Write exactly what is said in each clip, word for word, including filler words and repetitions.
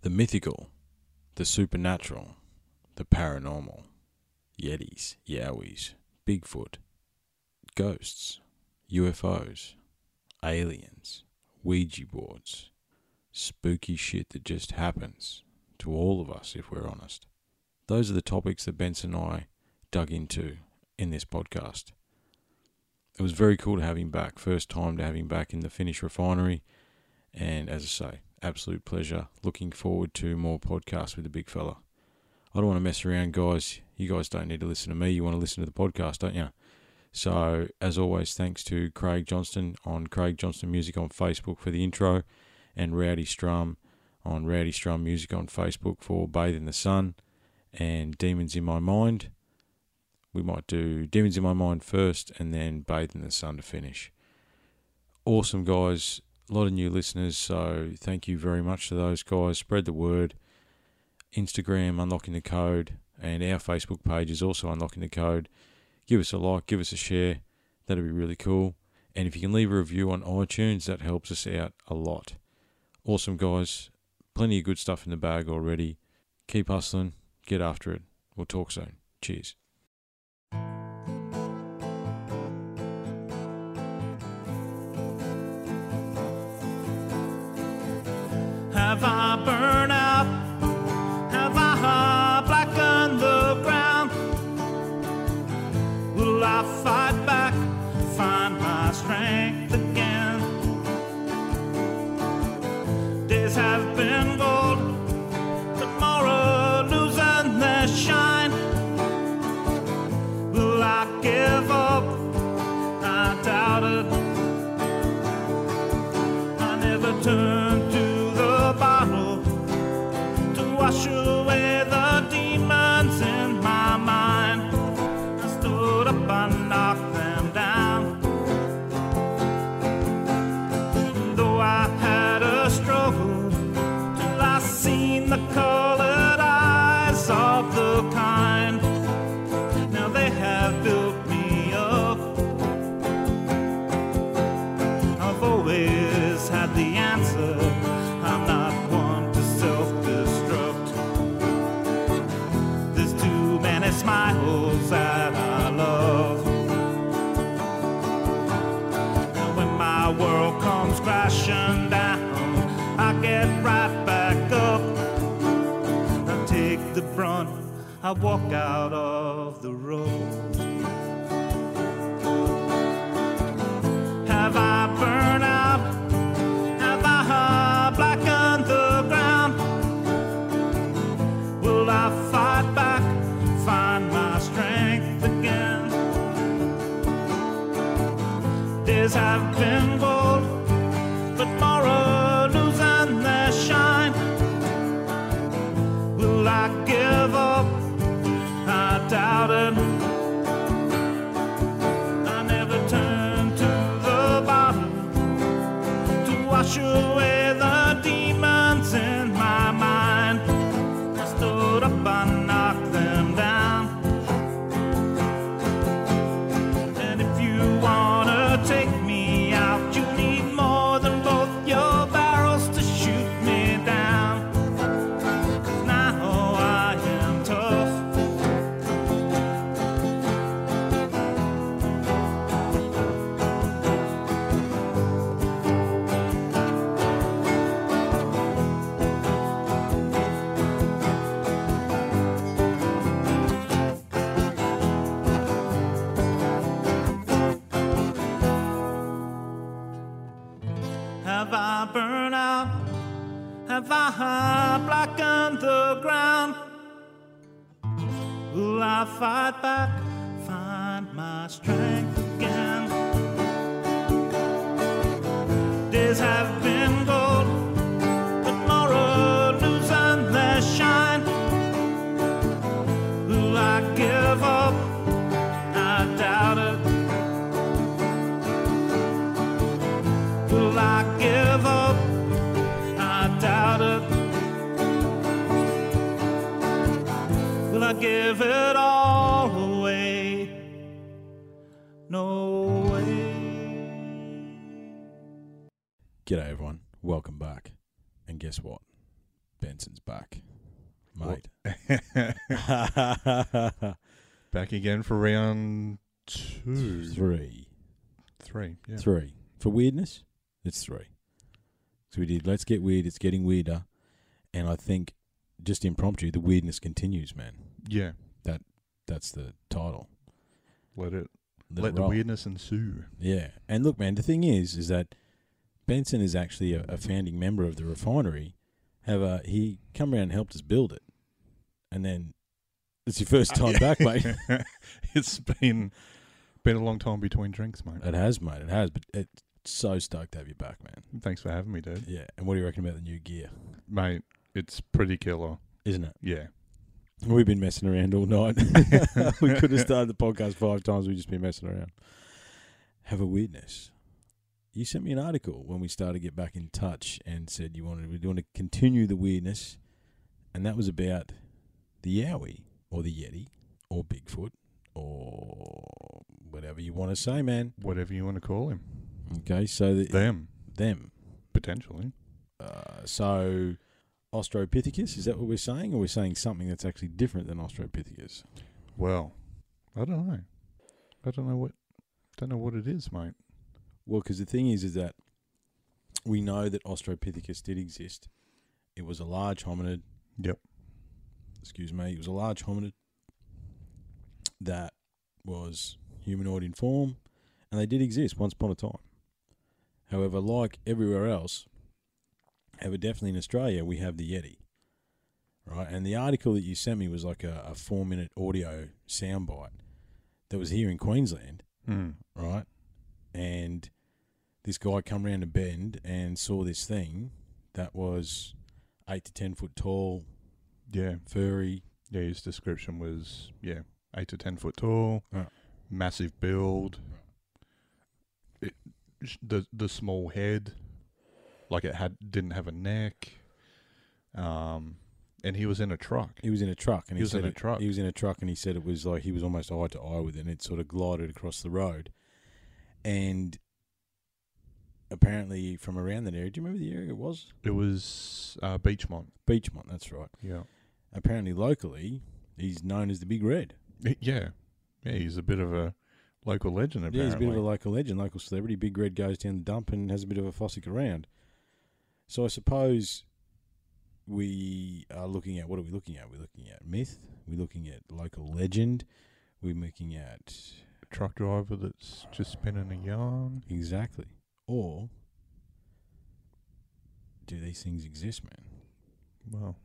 The mythical, the supernatural, the paranormal, Yetis, Yowies, Bigfoot, ghosts, U F Os, aliens, Ouija boards, spooky shit that just happens to all of us if we're honest. Those are the topics that Benson and I dug into in this podcast. It was very cool to have him back. First time to have him back in the Finnish refinery. And as I say, absolute pleasure. Looking forward to more podcasts with the big fella. I don't want to mess around, guys. You guys don't need to listen to me. You want to listen to the podcast, don't you? So, as always, thanks to Craig Johnston on Craig Johnston Music on Facebook for the intro, and Rowdy Strum on Rowdy Strum Music on Facebook for Bathe in the Sun, and Demons in My Mind. We might do Demons in My Mind first, and then Bathe in the Sun to finish. Awesome, guys. A lot of new listeners, so thank you very much to those guys. Spread the word. Instagram, Unlocking the Code, and our Facebook page is also Unlocking the Code. Give us a like, give us a share. That'd be really cool. And if you can leave a review on iTunes, that helps us out a lot. Awesome, guys. Plenty of good stuff in the bag already. Keep hustling. Get after it. We'll talk soon. Cheers. Have I burned out? Have I blackened the ground? Will I fight back, find my strength again? Days have been gold, tomorrow losing their shine. Will I give up? I doubt it. I never turn to bottle to wash away the demons in my mind. I stood up and knocked them down. Though I had a struggle till I seen the colored eyes of the kind. Now they have built me up. I've always had the answer. I'm not one to self-destruct. There's too many smiles that I love. And when my world comes crashing down, I get right back up. I take the brunt, I walk out of the road. Have I burned out? Have I blackened the ground? Will I fight back, find my strength again? Days have been gold, but tomorrow losing their shine. Will I give up? I doubt it. I never turn to the bottle to wash away the demons in my mind. I stood up and knocked them down. And if you wanna take me out, you need more than both your barrels to shoot me down. 'Cause now I am tough. Have I burned out? Have I blackened the ground? Will I fight back, find my strength again? Days have been gold, but tomorrow losing their shine. Will I give up? I doubt it. Will I give up? I doubt it. Will I give it all away? No way. G'day everyone, welcome back. And guess what? Benson's back, mate. Back again for round two. Three. Three, yeah. Three. For weirdness, it's three. So we did Let's Get Weird, It's Getting Weirder. And I think, just impromptu, the weirdness continues, man. Yeah. That That's the title. Let it, Let, let it the roll. weirdness ensue. Yeah. And look, man, the thing is, is that Benson is actually a, a founding member of the refinery. However, he come around and helped us build it. And then it's your first time back, mate. It's been been a long time between drinks, mate. It has, mate. It has. But it's so stoked to have you back, man. Thanks for having me, dude. Yeah. And what do you reckon about the new gear? Mate, it's pretty killer. Isn't it? Yeah. We've been messing around all night. We could have started the podcast five times. We've just been messing around. Have a weirdness. You sent me an article when we started to get back in touch and said you wanted, we want to continue the weirdness. And that was about the Yowie or the Yeti or Bigfoot or whatever you want to say, man. Whatever you want to call him. Okay, so the, Them, them. potentially. Uh, so Australopithecus, is that what we're saying? Or we're saying something that's actually different than Australopithecus? Well, I don't know. I don't know what don't know what it is, mate. Well, because the thing is, is that we know that Australopithecus did exist. It was a large hominid. Yep. Excuse me. It was a large hominid that was humanoid in form, and they did exist once upon a time. However, like everywhere else, however, definitely in Australia, we have the Yeti, right? And the article that you sent me was like a, a four-minute audio soundbite that was here in Queensland, Hmm. right? And this guy come round a bend and saw this thing that was eight to ten foot tall, Yeah. furry. Yeah, his description was, yeah, eight to ten foot tall, Right. massive build, it, sh- the the small head, like it had didn't have a neck, um, and he was in a truck. He was in a truck, and He he, was said in a it- truck. He was in a truck, and he said it was like he was almost eye to eye with it, and it sort of glided across the road. And apparently, from around that area, do you remember the area it was? It was uh, Beachmont. Beachmont, that's right. Yeah, Apparently, locally, he's known as the Big Red. yeah, yeah. He's a bit of a local legend. Apparently, Yeah, he's a bit of a local legend, local celebrity. Big Red goes down the dump and has a bit of a fossick around. So I suppose we are looking at, what are we looking at? We're looking at myth. We're looking at local legend. We're looking at truck driver that's just spinning a yarn. exactly. Or do these things exist, man? Well,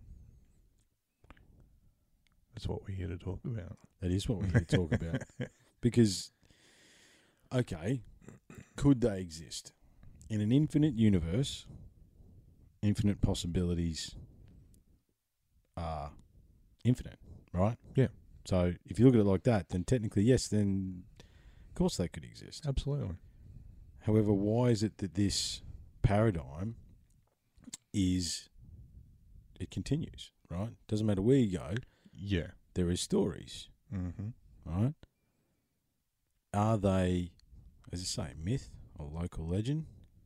that's what we're here to talk about. That is what we're here to talk about. Because, okay, could they exist? In an infinite universe, infinite possibilities are infinite, right? Yeah. So if you look at it like that, then technically, yes, then of course they could exist. Absolutely. However, why is it that this paradigm is, it continues, right? Doesn't matter where you go, Yeah. there is stories, Mm-hmm. right? Are they, as I say, myth or local legend?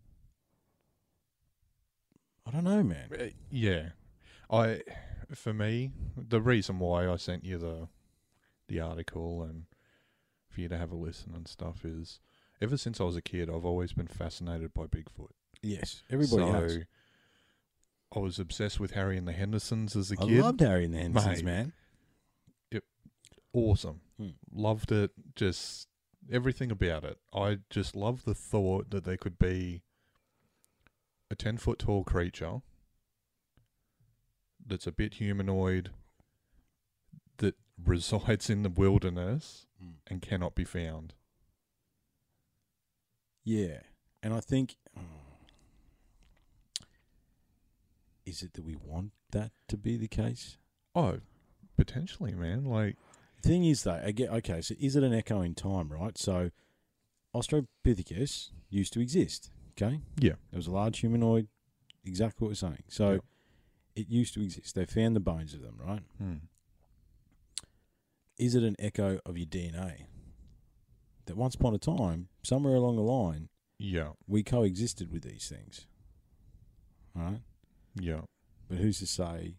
I don't know, man. Uh, Yeah, I for me the reason why I sent you the the article and for you to have a listen and stuff is ever since I was a kid I've always been fascinated by Bigfoot. Yes, everybody so has. I was obsessed with Harry and the Hendersons as a I kid. loved Harry and the Hendersons, Mate. man. Awesome, Hmm. loved it. Just everything about it. I just love the thought that there could be a ten foot tall creature that's a bit humanoid that resides in the wilderness Mm. and cannot be found. Yeah, and I think, is it that we want that to be the case? Oh, potentially, man. Like, Thing is, though, again, okay, so is it an echo in time, right? So, Australopithecus used to exist, okay? yeah, It was a large humanoid, exactly what we're saying. So, Yep. it used to exist. They found the bones of them, right? hmm. Is it an echo of your D N A? That once upon a time, somewhere along the line, yeah, we coexisted with these things, right? yeah, but who's to say?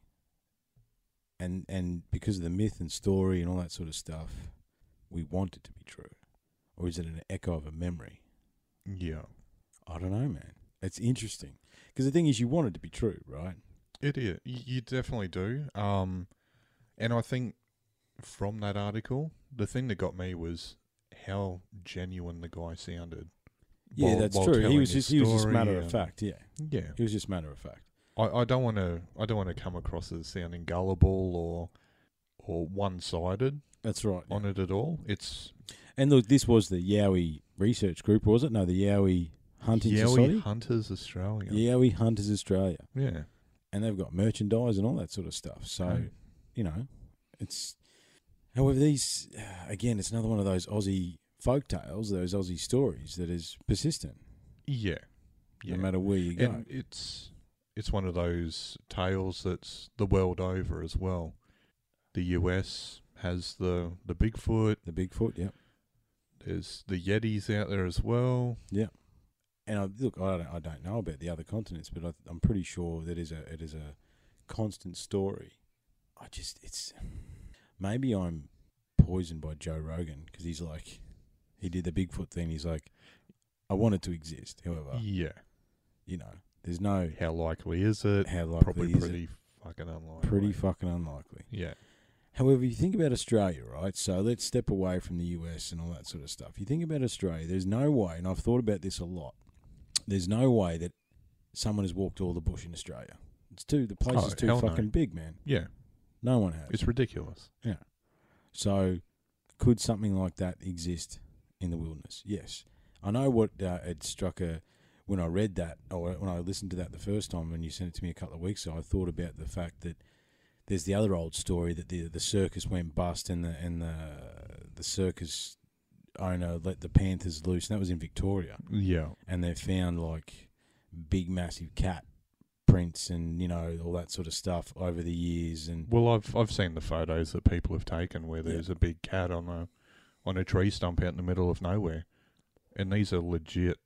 And and because of the myth and story and all that sort of stuff, we want it to be true, or is it an echo of a memory? Yeah. I don't know, man. It's interesting because the thing is, you want it to be true, right? It is. You, you definitely do. Um, and I think from that article, the thing that got me was how genuine the guy sounded. Yeah, while- that's while true. He telling was his just he was just story matter of and- fact. Yeah, Yeah. he was just matter of fact. I, I don't want to. I don't want to come across as sounding gullible or or one sided That's right. on it at all. It's And look, this was the Yowie Research Group, was it? No, the Yowie Hunting Yowie Society. Hunters Australia. Yowie Hunters Australia, Yeah. and they've got merchandise and all that sort of stuff. So, Mm. you know, it's. However, these again, it's another one of those Aussie folk tales, those Aussie stories that is persistent, Yeah. Yeah. no matter where you go. And it's it's one of those tales that's the world over as well. The U S has the the Bigfoot. The Bigfoot, yeah. There's the Yetis out there as well. And I, look, I don't, I don't know about the other continents, but I, I'm pretty sure that is a it is a constant story. I just it's maybe I'm poisoned by Joe Rogan because he's like he did the Bigfoot thing. He's like, I want it to exist. However, Yeah. you know, there's no How likely is it? how Probably likely is pretty it. fucking unlikely. Pretty fucking unlikely. Yeah. However, you think about Australia, right? So let's step away from the U S and all that sort of stuff. You think about Australia, there's no way, and I've thought about this a lot, there's no way that someone has walked all the bush in Australia. It's too, the place Oh, is too hell no. fucking big, man. Yeah. No one has. It's ridiculous. So could something like that exist in the wilderness? Yes. I know what uh, it struck a, when I read that, or when I listened to that the first time when you sent it to me a couple of weeks ago, I thought about the fact that there's the other old story that the the circus went bust and the and the the circus owner let the panthers loose, and that was in Victoria, Yeah. and they found like big massive cat prints and you know all that sort of stuff over the years. And Well, I've I've seen the photos that people have taken where Yeah. there's a big cat on a on a tree stump out in the middle of nowhere, and these are legit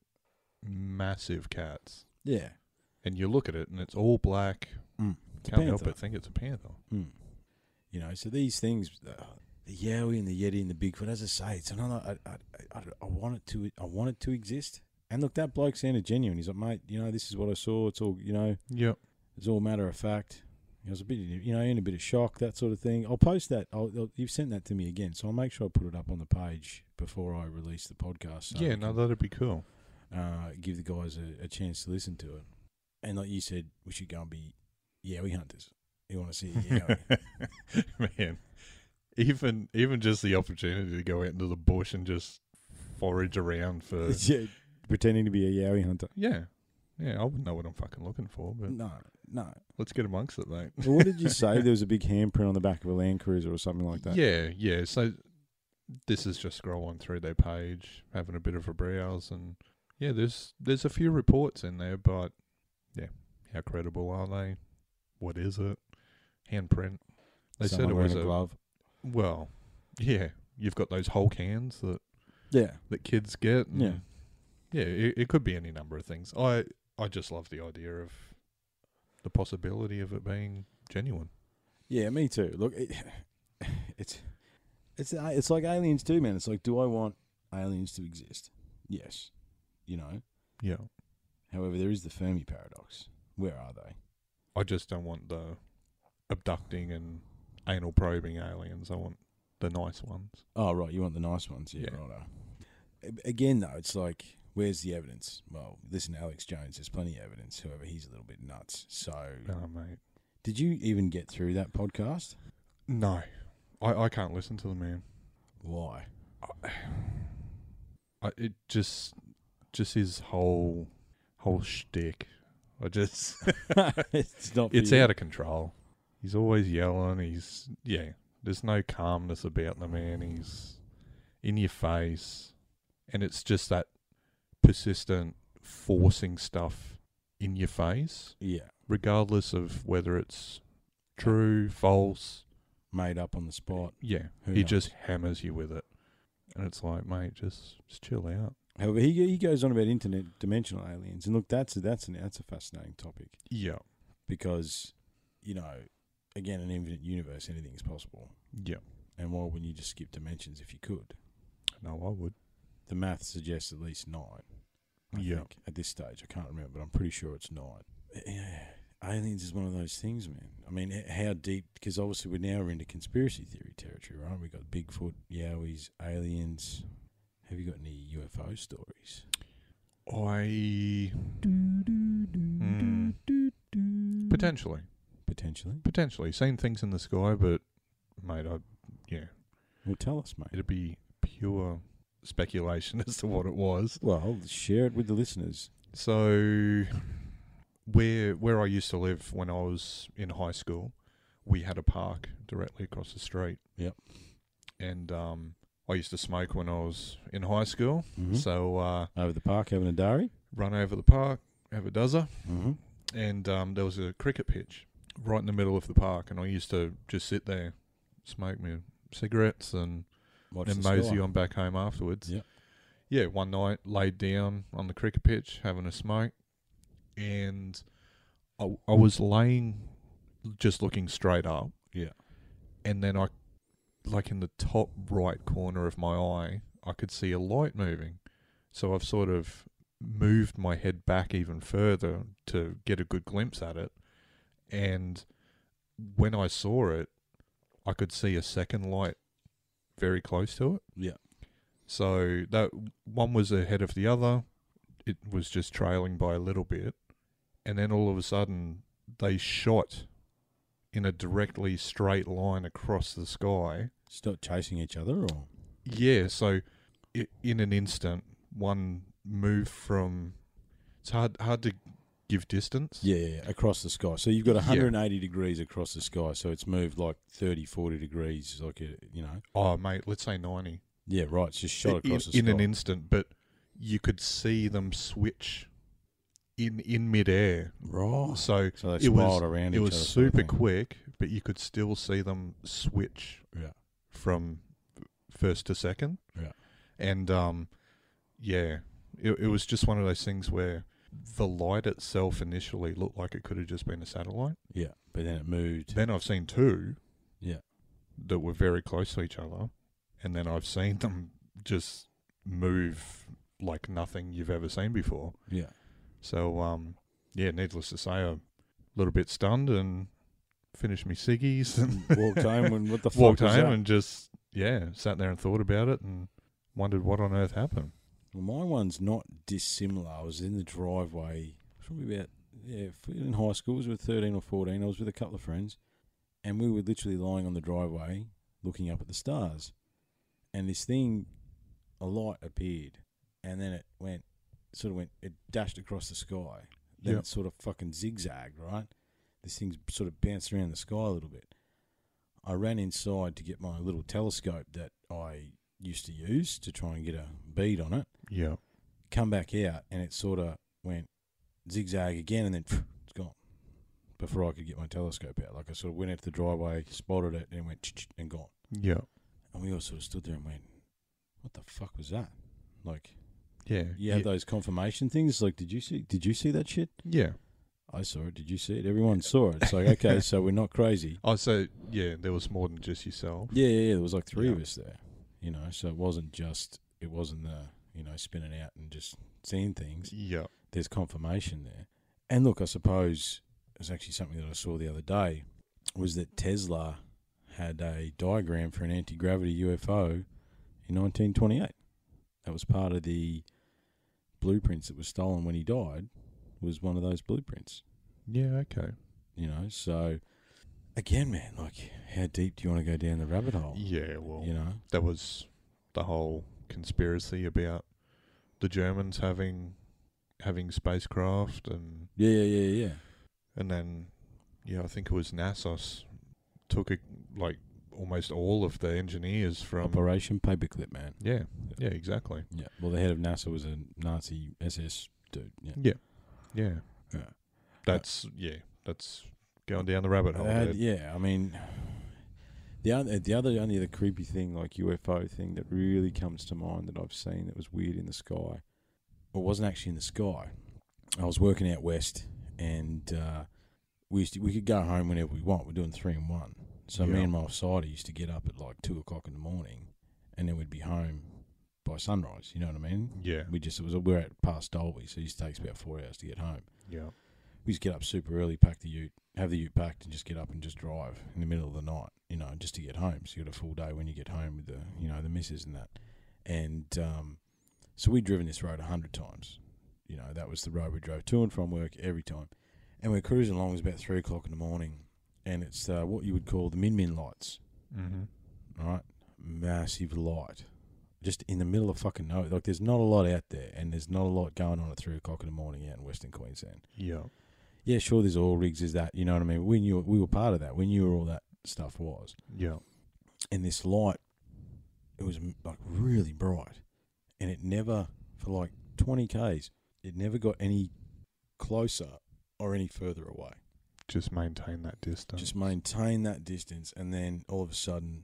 massive cats. yeah, And you look at it, and it's all black. mm. It's a Can't help panther. but think it's a panther. Mm. You know, so these things, uh, the Yowie and the Yeti and the Bigfoot, as I say, it's another. I, I, I, I want it to. I want it to exist. And look, that bloke sounded genuine. He's like, mate, you know, this is what I saw. It's all, you know, Yep. it's all matter of fact. I was a bit, you know, in a bit of shock, that sort of thing. I'll post that. I'll, I'll, you've sent that to me again, so I'll make sure I put it up on the page before I release the podcast. So yeah, we no, can, that'd be cool. uh, give the guys a, a chance to listen to it. And like you said, we should go and be Yowie hunters. You want to see a Yowie? Man, even even just the opportunity to go out into the bush and just forage around for Yeah, pretending to be a Yowie hunter. yeah, yeah. I wouldn't know what I'm fucking looking for, but No, no. let's get amongst it, mate. Well, what did you say? There was a big handprint on the back of a Land Cruiser or something like that. Yeah, yeah. So this is just scrolling through their page, having a bit of a browse, and yeah, there's there's a few reports in there, but yeah, how credible are they? What is it? Handprint. They Someone said it wearing was a a glove. well, yeah. You've got those Hulk hands that Yeah, that kids get. And yeah. yeah. It, it could be any number of things. I I just love the idea of the possibility of it being genuine. Yeah, me too. Look, it, it's it's uh, it's like aliens too, man. It's like, do I want aliens to exist? Yes. You know. Yeah. However, there is the Fermi paradox. Where are they? I just don't want the abducting and anal probing aliens. I want the nice ones. Oh, right. You want the nice ones. Yeah, Yeah. righto. A- Again, though, it's like, where's the evidence? Well, listen to Alex Jones. There's plenty of evidence. However, he's a little bit nuts. So, Oh, mate. did you even get through that podcast? No. I, I can't listen to the man. Why? I, it just, just his whole, whole shtick. I just, it's not. it's for you. out of control. He's always yelling. He's, yeah, there's no calmness about the man. He's in your face. And it's just that persistent forcing stuff in your face, Yeah, regardless of whether it's true, false. made up on the spot. Yeah, Who he knows? just hammers you with it. And it's like, mate, just, just chill out. However, he he goes on about internet dimensional aliens, and look, that's a, that's an that's a fascinating topic Yeah. because you know, again, an infinite universe, anything is possible. Yeah. And why wouldn't you just skip dimensions if you could? No, I would. The math suggests at least nine. I Yeah. think, at this stage. I can't remember, but I'm pretty sure it's nine. Yeah. Aliens is one of those things, man. I mean, h- how deep? Because obviously we're now into conspiracy theory territory, right? We've got Bigfoot, Yowies, aliens. Have you got any U F O stories? I mm, potentially, Potentially. potentially seen things in the sky, but mate, I yeah, Well, tell us, mate. it'd be pure speculation as to what it was. Well, share it with the listeners. So, where where I used to live when I was in high school, we had a park directly across the street. Yep. And um, I used to smoke when I was in high school. Mm-hmm. So uh, Over the park having a diary. run over the park, have a dozer, Mm-hmm. and um, there was a cricket pitch right in the middle of the park, and I used to just sit there, smoke my cigarettes, and Watch then the mosey sky. on back home afterwards. Yep. Yeah, one night laid down on the cricket pitch having a smoke, and I, I was laying just looking straight up. Yeah. And then I, like in the top right corner of my eye, I could see a light moving. So I've sort of moved my head back even further to get a good glimpse at it. And when I saw it, I could see a second light very close to it. Yeah. So that one was ahead of the other. It was just trailing by a little bit. And then all of a sudden, they shot in a directly straight line across the sky. Stop chasing each other, or Yeah, so I in an instant, one moved from... It's hard hard to give distance. yeah, yeah, yeah, across the sky. So you've got Yeah. one hundred eighty degrees across the sky. So it's moved like thirty, forty degrees, like a, you know. Oh, mate, let's say ninety. Yeah, right. It's just shot I- across in, the in sky. an instant, but you could see them switch in in midair. Right. So So they it spiraled was around it each was other. sort of super thing. quick, but you could still see them switch Yeah. from first to second. Yeah. And um, yeah, it it was just one of those things where the light itself initially looked like it could have just been a satellite. Yeah. But then it moved. Then I've seen two Yeah. that were very close to each other, and then I've seen them just move like nothing you've ever seen before. Yeah. So um, yeah, needless to say, I'm a little bit stunned and finished me ciggies and Walked home and what the fuck walked was home that? and just yeah sat there and thought about it and wondered what on earth happened. Well, my one's not dissimilar. I was in the driveway, probably about, yeah, in high school. I was with thirteen or fourteen. I was with a couple of friends, and we were literally lying on the driveway looking up at the stars. And this thing, a light appeared, and then it went, sort of went, it dashed across the sky. Then Yep. it sort of fucking zigzagged, right? This thing's sort of bounced around the sky a little bit. I ran inside to get my little telescope that I used to use to try and get a bead on it. Yeah. Come back out, and it sort of went zigzag again, and then it's gone before I could get my telescope out. Like I sort of went out to the driveway, spotted it, and it went ch-ch, and gone. Yeah. And we all sort of stood there and went, "What the fuck was that?" Like, Yeah. you have yeah. those confirmation things. Like, did you see? Did you see that shit? Yeah. I saw it. Did you see it? Everyone saw it. It's like, okay, so we're not crazy. Oh, so yeah, there was more than just yourself. Yeah, yeah, yeah. There was like three of Yeah. us there. You know, so it wasn't just it wasn't the you know spinning out and just seeing things. Yeah. There's confirmation there. And look, I suppose it was actually something that I saw the other day, was that Tesla had a diagram for an anti-gravity U F O in nineteen twenty-eight. That was part of the blueprints that was stolen when he died, was one of those blueprints. Yeah. Okay. You know, so again, man, like, how deep do you want to go down the rabbit hole? Yeah. Well, You know? that was the whole conspiracy about the Germans having having spacecraft and Yeah, yeah, yeah, yeah. and then yeah, I think it was NASA took a, like almost all of the engineers from Operation Paperclip, man. yeah yeah exactly Yeah. Well, the head of NASA was a Nazi S S dude. Yeah. yeah yeah Yeah. that's yeah that's going down the rabbit hole. Uh, there. yeah, I mean, the other, the other, only the creepy thing, like U F O thing that really comes to mind that I've seen that was weird in the sky, or wasn't actually in the sky. I was working out west, and uh, we used to, we could go home whenever we want. We're doing three and one. So me Yeah. and my sider used to get up at like two o'clock in the morning, and then we'd be home by sunrise. You know what I mean? Yeah. We just it was we're at past Dolby, so it used to take us about four hours to get home. Yeah. We used to get up super early, pack the ute, have the ute packed, and just get up and just drive in the middle of the night. You know, just to get home. So you got a full day when you get home with the you know the missus and that. And um, so we'd driven this road a hundred times. You know, that was the road we drove to and from work every time. And we're cruising along. It was about three o'clock in the morning, and it's uh, what you would call the Min Min lights. Mm-hmm. Right, massive light, just in the middle of fucking nowhere. Like, there's not a lot out there, and there's not a lot going on at three o'clock in the morning out in Western Queensland. Yeah. Yeah, sure, there's oil rigs, is that, you know what I mean? We knew we were part of that. We knew where all that stuff was. Yeah. And this light, it was like really bright, and it never, for like twenty kays, it never got any closer or any further away. Just maintain that distance. Just maintain that distance, and then all of a sudden,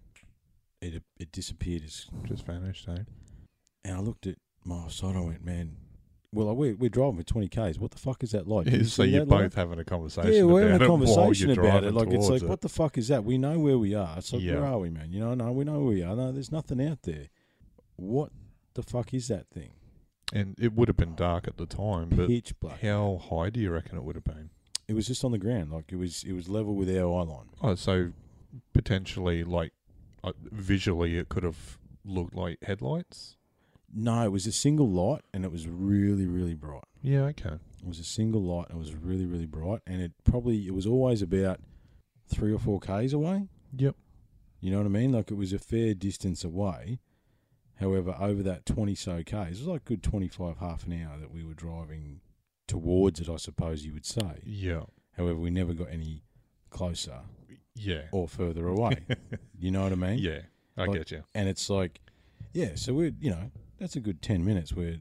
it it disappeared. As, Just vanished, eh? and I looked at my side. I went, man. Well, we're we're driving for twenty kays. What the fuck is that light? Did you so see you're that both light? having a conversation. Yeah, we're about having a it while conversation you're about it. driving Like, it's towards like, it. what the fuck is that? We know where we are. It's like, Yeah. where are we, man? You know, no, we know where we are. No, there's nothing out there. What the fuck is that thing? And it would have been dark at the time, but Pitch black. how high do you reckon it would have been? It was just on the ground. Like, it was it was level with our eye line. Oh, so potentially, like, uh, visually, it could have looked like headlights? No, it was a single light, and it was really, really bright. Yeah, okay. It was a single light, and it was really, really bright, and it probably it was always about three or four k's away. Yep. You know what I mean? Like, it was a fair distance away. However, over that twenty so k's, it was like a good twenty-five, half an hour that we were driving towards it, I suppose you would say. Yeah. However, we never got any closer Yeah. or further away. You know what I mean? Yeah, I Like- get you. And it's like, yeah, so we're, you know, that's a good ten minutes where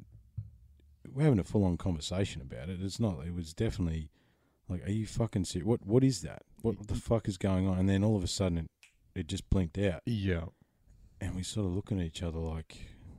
we're having a full-on conversation about it. It's not, it was definitely like, are you fucking serious? What, what is that? What the fuck is going on? And then all of a sudden it, it just blinked out. Yeah. And we sort of looking at each other like,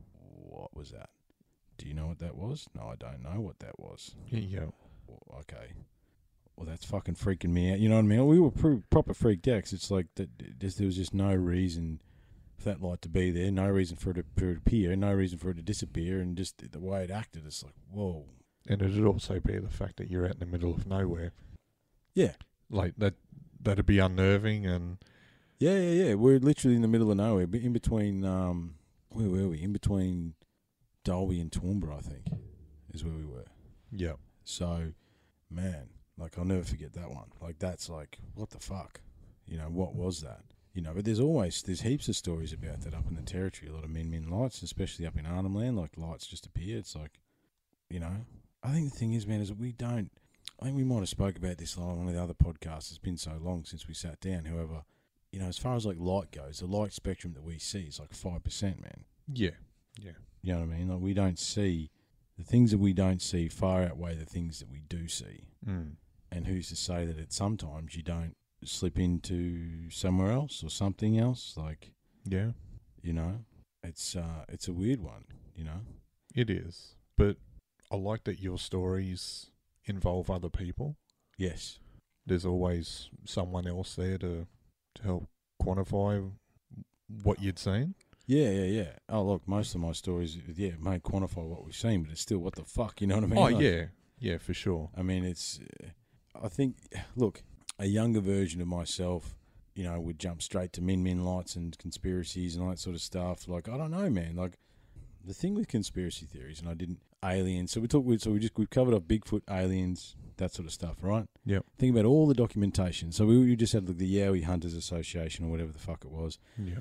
what was that? Do you know what that was? No, I don't know what that was. Yeah. Well, okay. Well, that's fucking freaking me out. You know what I mean? We were pro- proper freaked out 'cause it's like that. Just, there was just no reason for that light to be there. No reason for it to, for it to appear. No reason for it to disappear. And just the way it acted, it's like, whoa. And it'd also be the fact that you're out in the middle of nowhere. Yeah. Like, that, that'd be unnerving and... Yeah, yeah, yeah. We're literally in the middle of nowhere, but in between, um, where were we? In between Dolby and Toowoomba, I think, is where we were. Yeah. So, man, like, I'll never forget that one. Like, that's like, what the fuck? You know, what was that? You know, but there's always, there's heaps of stories about that up in the territory. A lot of Min Min lights, especially up in Arnhem Land, like, lights just appear. It's like, you know, I think the thing is, man, is that we don't, I think we might have spoke about this on one of the other podcasts. It's been so long since we sat down. However, you know, as far as like light goes, the light spectrum that we see is like five percent, man. Yeah. Yeah. You know what I mean? Like, we don't see, the things that we don't see far outweigh the things that we do see. Mm. And who's to say that it sometimes you don't slip into somewhere else or something else? Like, Yeah. you know, it's uh, it's a weird one, you know? It is. But I like that your stories involve other people. Yes. There's always someone else there to to help quantify what you'd seen. Yeah, yeah, yeah. Oh, look, most of my stories, yeah, may quantify what we've seen, but it's still what the fuck, you know what I mean? Oh, Like, yeah. Yeah, for sure. I mean, it's, uh, I think, look, a younger version of myself, you know, would jump straight to Min Min lights and conspiracies and all that sort of stuff. Like, I don't know, man. Like, the thing with conspiracy theories, and I didn't, aliens, so we talked, so we just, we've covered off Bigfoot, aliens, that sort of stuff, right? Yep. Think about all the documentation. So we, we just had like, the Yowie Hunters Association or whatever the fuck it was. Yeah.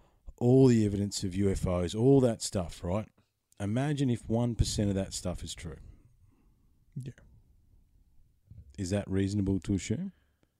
All the evidence of U F Os, all that stuff, right? Imagine if one percent of that stuff is true. Yeah. Is that reasonable to assume?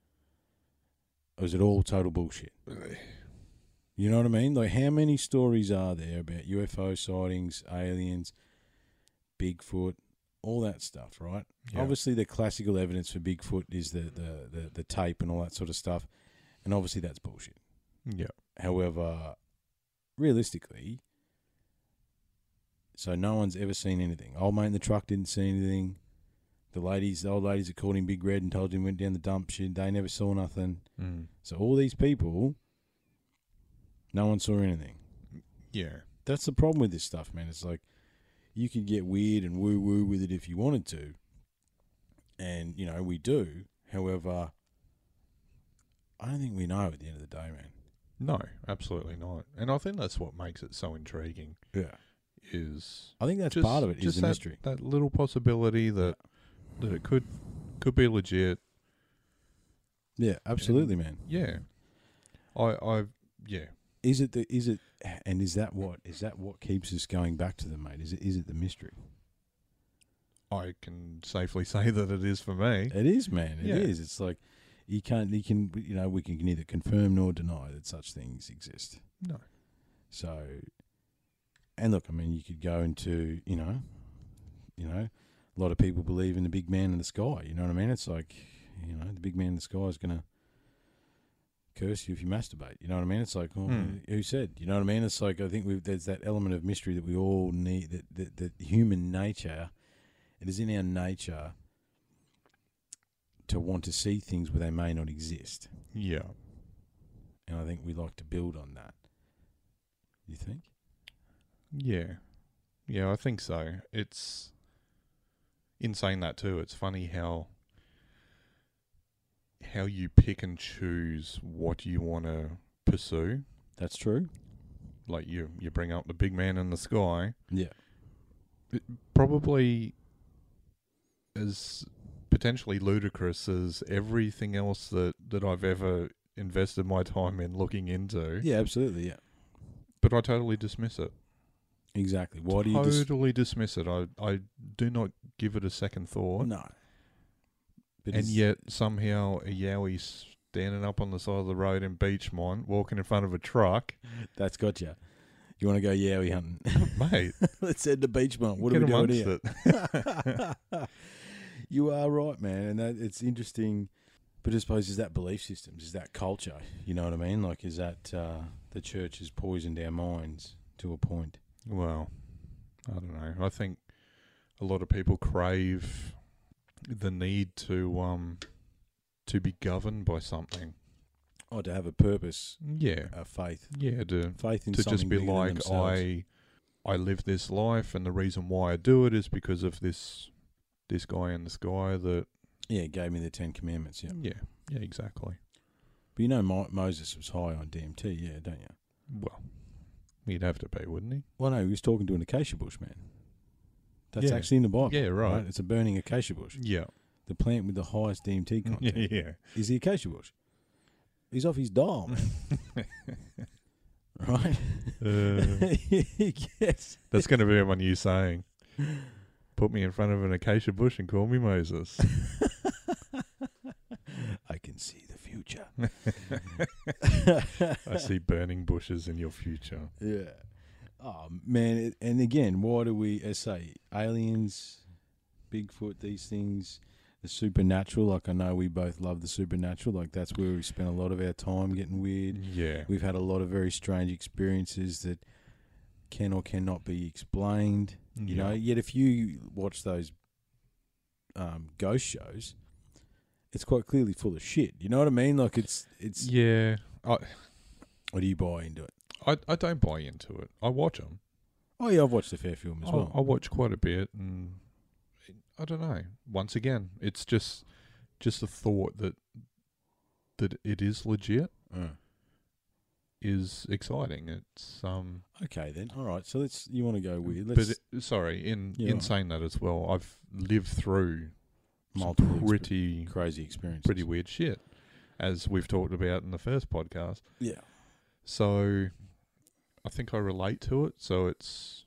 Or is it all total bullshit? You know what I mean? Like, how many stories are there about U F O sightings, aliens, Bigfoot, all that stuff, right? Yeah. Obviously, the classical evidence for Bigfoot is the, the, the, the tape and all that sort of stuff. And obviously, that's bullshit. Yeah. However, realistically, so no one's ever seen anything. Old mate in the truck didn't see anything. The ladies, the old ladies that called him Big Red and told him went down the dump, shit, they never saw nothing. Mm. So all these people, no one saw anything. Yeah. That's the problem with this stuff, man. It's like you could get weird and woo-woo with it if you wanted to. And, you know, we do. However, I don't think we know at the end of the day, man. No, absolutely not. And I think that's what makes it so intriguing. Yeah. Is I think that's just, part of it, is just the that, mystery. That little possibility that that it could could be legit. Yeah, absolutely, And, man. Yeah. I I yeah. Is it the is it and is that what is that what keeps us going back to them, mate? Is it is it the mystery? I can safely say that it is for me. It is, man. It Yeah. is. It's like you can't you can you know, we can neither confirm nor deny that such things exist. No. So and look, I mean you could go into, you know, you know, a lot of people believe in the big man in the sky, you know what I mean? It's like, you know, the big man in the sky is gonna curse you if you masturbate. You know what I mean? It's like, well, Hmm. who said? You know what I mean? It's like I think we've, there's that element of mystery that we all need. That, that that human nature, it is in our nature to want to see things where they may not exist, Yeah. and I think we like to build on that. You think? Yeah. Yeah, I think so. It's in saying that too, it's funny how how you pick and choose what you want to pursue. That's true. Like you you bring up the big man in the sky, Yeah. probably as potentially ludicrous as everything else that, that I've ever invested my time in looking into. Yeah, absolutely. Yeah. But I totally dismiss it. Exactly. Why do you dis- totally dismiss it? I I do not give it a second thought. No. But And it's- yet somehow a Yowie standing up on the side of the road in Beachmont, walking in front of a truck, that's got you. You want to go yowie hunting? mate. Let's head to Beachmont. What get are we doing amongst here? it. You are right, man, and that it's interesting. But I suppose is that belief systems, is that culture? You know what I mean? Like, is that uh, the church has poisoned our minds to a point? Well, I don't know. I think a lot of people crave the need to um to be governed by something. Oh, to have a purpose, Yeah, a faith, yeah. To faith in to something just be bigger than like themselves. I I live this life, and the reason why I do it is because of this this guy in the sky that. Yeah, gave me the Ten Commandments. Yeah, Yeah, yeah, exactly. but you know, Mo- Moses was high on D M T. Yeah, don't you? Well, he'd have to be, wouldn't he? Well, no, he was talking to an acacia bush, man. That's Yeah. actually in the Bible. Yeah, right. It's a burning acacia bush. Yeah. The plant with the highest D M T content Yeah. is the acacia bush. He's off his dial, man. Right? Uh, Yes. that's going to be my new saying. Put me in front of an acacia bush and call me Moses. I can see the future. I see burning bushes in your future. Yeah. Oh, man. It, and again, why do we, as say, aliens, Bigfoot, these things, the supernatural? Like, I know we both love the supernatural. Like, that's where we spend a lot of our time getting weird. Yeah. We've had a lot of very strange experiences that can or cannot be explained. You Yeah. know, yet if you watch those um, ghost shows, it's quite clearly full of shit. You know what I mean? Like, it's it's. Yeah. I, Or do you buy into it? I I don't buy into it. I watch them. Oh yeah, I've watched a fair film as I, well. I watch quite a bit, and I don't know. Once again, it's just just the thought that that it is legit Uh, is exciting. It's um. okay then. All right. So let's. You want to go weird? Let's But it, sorry, in Yeah, in right. saying that as well, I've lived through some multiple exper- pretty crazy experiences. pretty weird shit, as we've talked about in the first podcast. Yeah. So I think I relate to it. So it's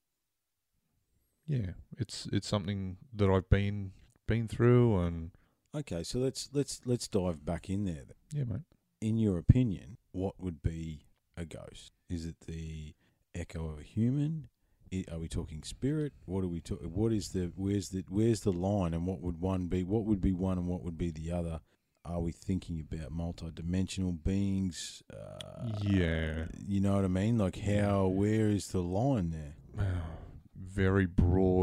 yeah, it's it's something that I've been been through, and Okay. So let's let's let's dive back in there. Then. yeah, mate. In your opinion, what would be a ghost? Is it the echo of a human? I- Are we talking spirit? What are we talking? What is the? Where's the? Where's the line? And what would one be? What would be one, and what would be the other? Are we thinking about multi-dimensional beings? Uh, Yeah. You know what I mean? Like how? Where is the line there? Very broad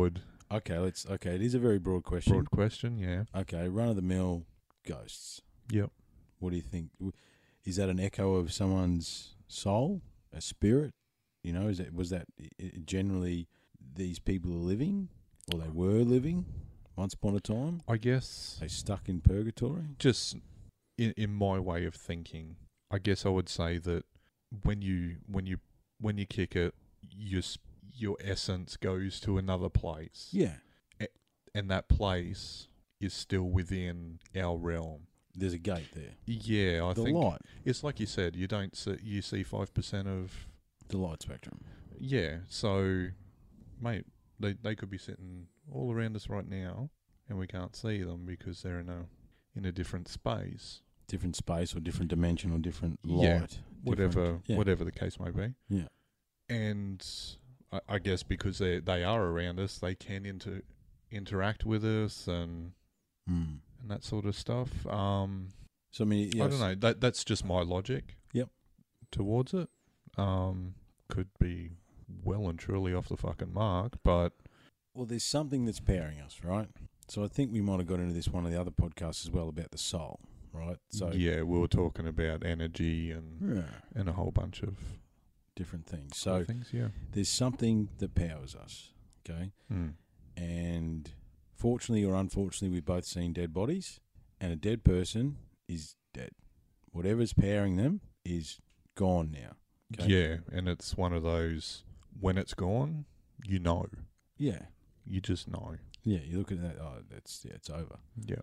Okay, let's. Okay, it is a very broad question. Broad question, yeah. Okay, run of the mill ghosts. Yep. What do you think? W- Is that an echo of someone's soul, a spirit? You know, is it was that i- i- generally these people are living, or they were living once upon a time? I guess They stuck in purgatory. just in in my way of thinking, I guess I would say that when you when you when you kick it, your s- your essence goes to another place, Yeah, and that place is still within our realm. there's a gate there. Yeah, I the think light, it's like you said. You don't see, you see five percent of the light spectrum. yeah. So, mate, they they could be sitting all around us right now, and we can't see them because they're in a in a different space. Different space or different dimension or different Yeah, light. Whatever, different- yeah. whatever the case may be. Yeah. And I, I guess because they they are around us, they can inter, interact with us and Mm. and that sort of stuff. Um, So I mean, yes, I don't know. That that's just my logic. Yep. Towards it, um, could be well and truly off the fucking mark, but Well, there's something that's powering us, right? So I think we might have got into this one of the other podcasts as well about the soul, right? So yeah, we were talking about energy and yeah, and a whole bunch of different things. other So things. Yeah. there's something that powers us, okay? Hmm. And fortunately or unfortunately, we've both seen dead bodies, and a dead person is dead. Whatever's powering them is gone now. Okay? Yeah, and it's one of those when it's gone, you know, Yeah. you just know. Yeah, you look at that, oh, that's, yeah, it's over. Yeah.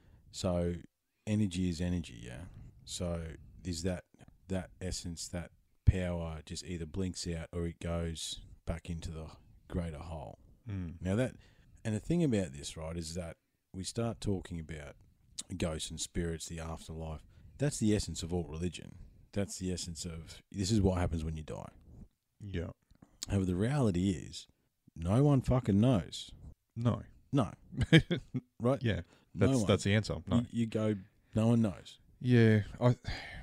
So energy is energy, yeah. So is that that essence, that power just either blinks out or it goes back into the greater whole. Mm. Now that, and the thing about this, right, is that we start talking about ghosts and spirits, the afterlife. That's the essence of all religion. That's the essence of, this is what happens when you die. Yeah. However, the reality is, no one fucking knows. No. No. Right? Yeah. No That's one. that's the answer. No. You, you go, no one knows. Yeah, I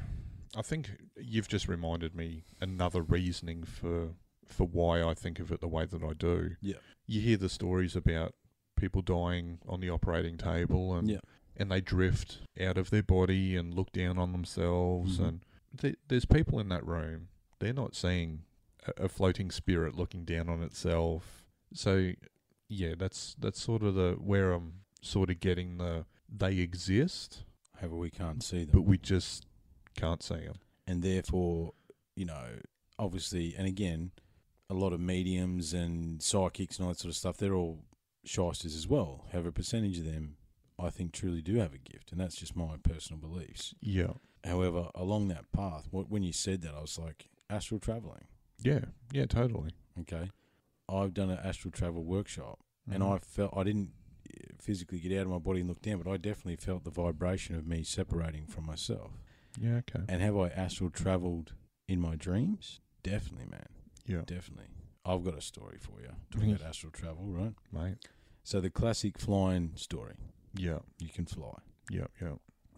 I think you've just reminded me another reasoning for for why I think of it the way that I do. Yeah. You hear the stories about people dying on the operating table and Yeah. and they drift out of their body and look down on themselves Mhm. and th- there's people in that room. They're not seeing a, a floating spirit looking down on itself. So yeah, that's that's sort of the where I'm sort of getting the they exist, However, we can't see them. but we just can't see them. And therefore, you know, obviously, and again, a lot of mediums and psychics and all that sort of stuff, they're all shysters as well. However, a percentage of them, I think, truly do have a gift, and that's just my personal beliefs. Yeah. However, along that path, wh- when you said that, I was like, astral travelling, Yeah, yeah, totally. okay? I've done an astral travel workshop, and Mhm. I felt, I didn't physically get out of my body and look down, but I definitely felt the vibration of me separating from myself. Yeah, okay. And have I astral travelled in my dreams? Definitely, man. Yeah, Definitely. I've got a story for you. Talking about astral travel, right? mate. So the classic flying story. Yeah, You can fly. yeah, yeah.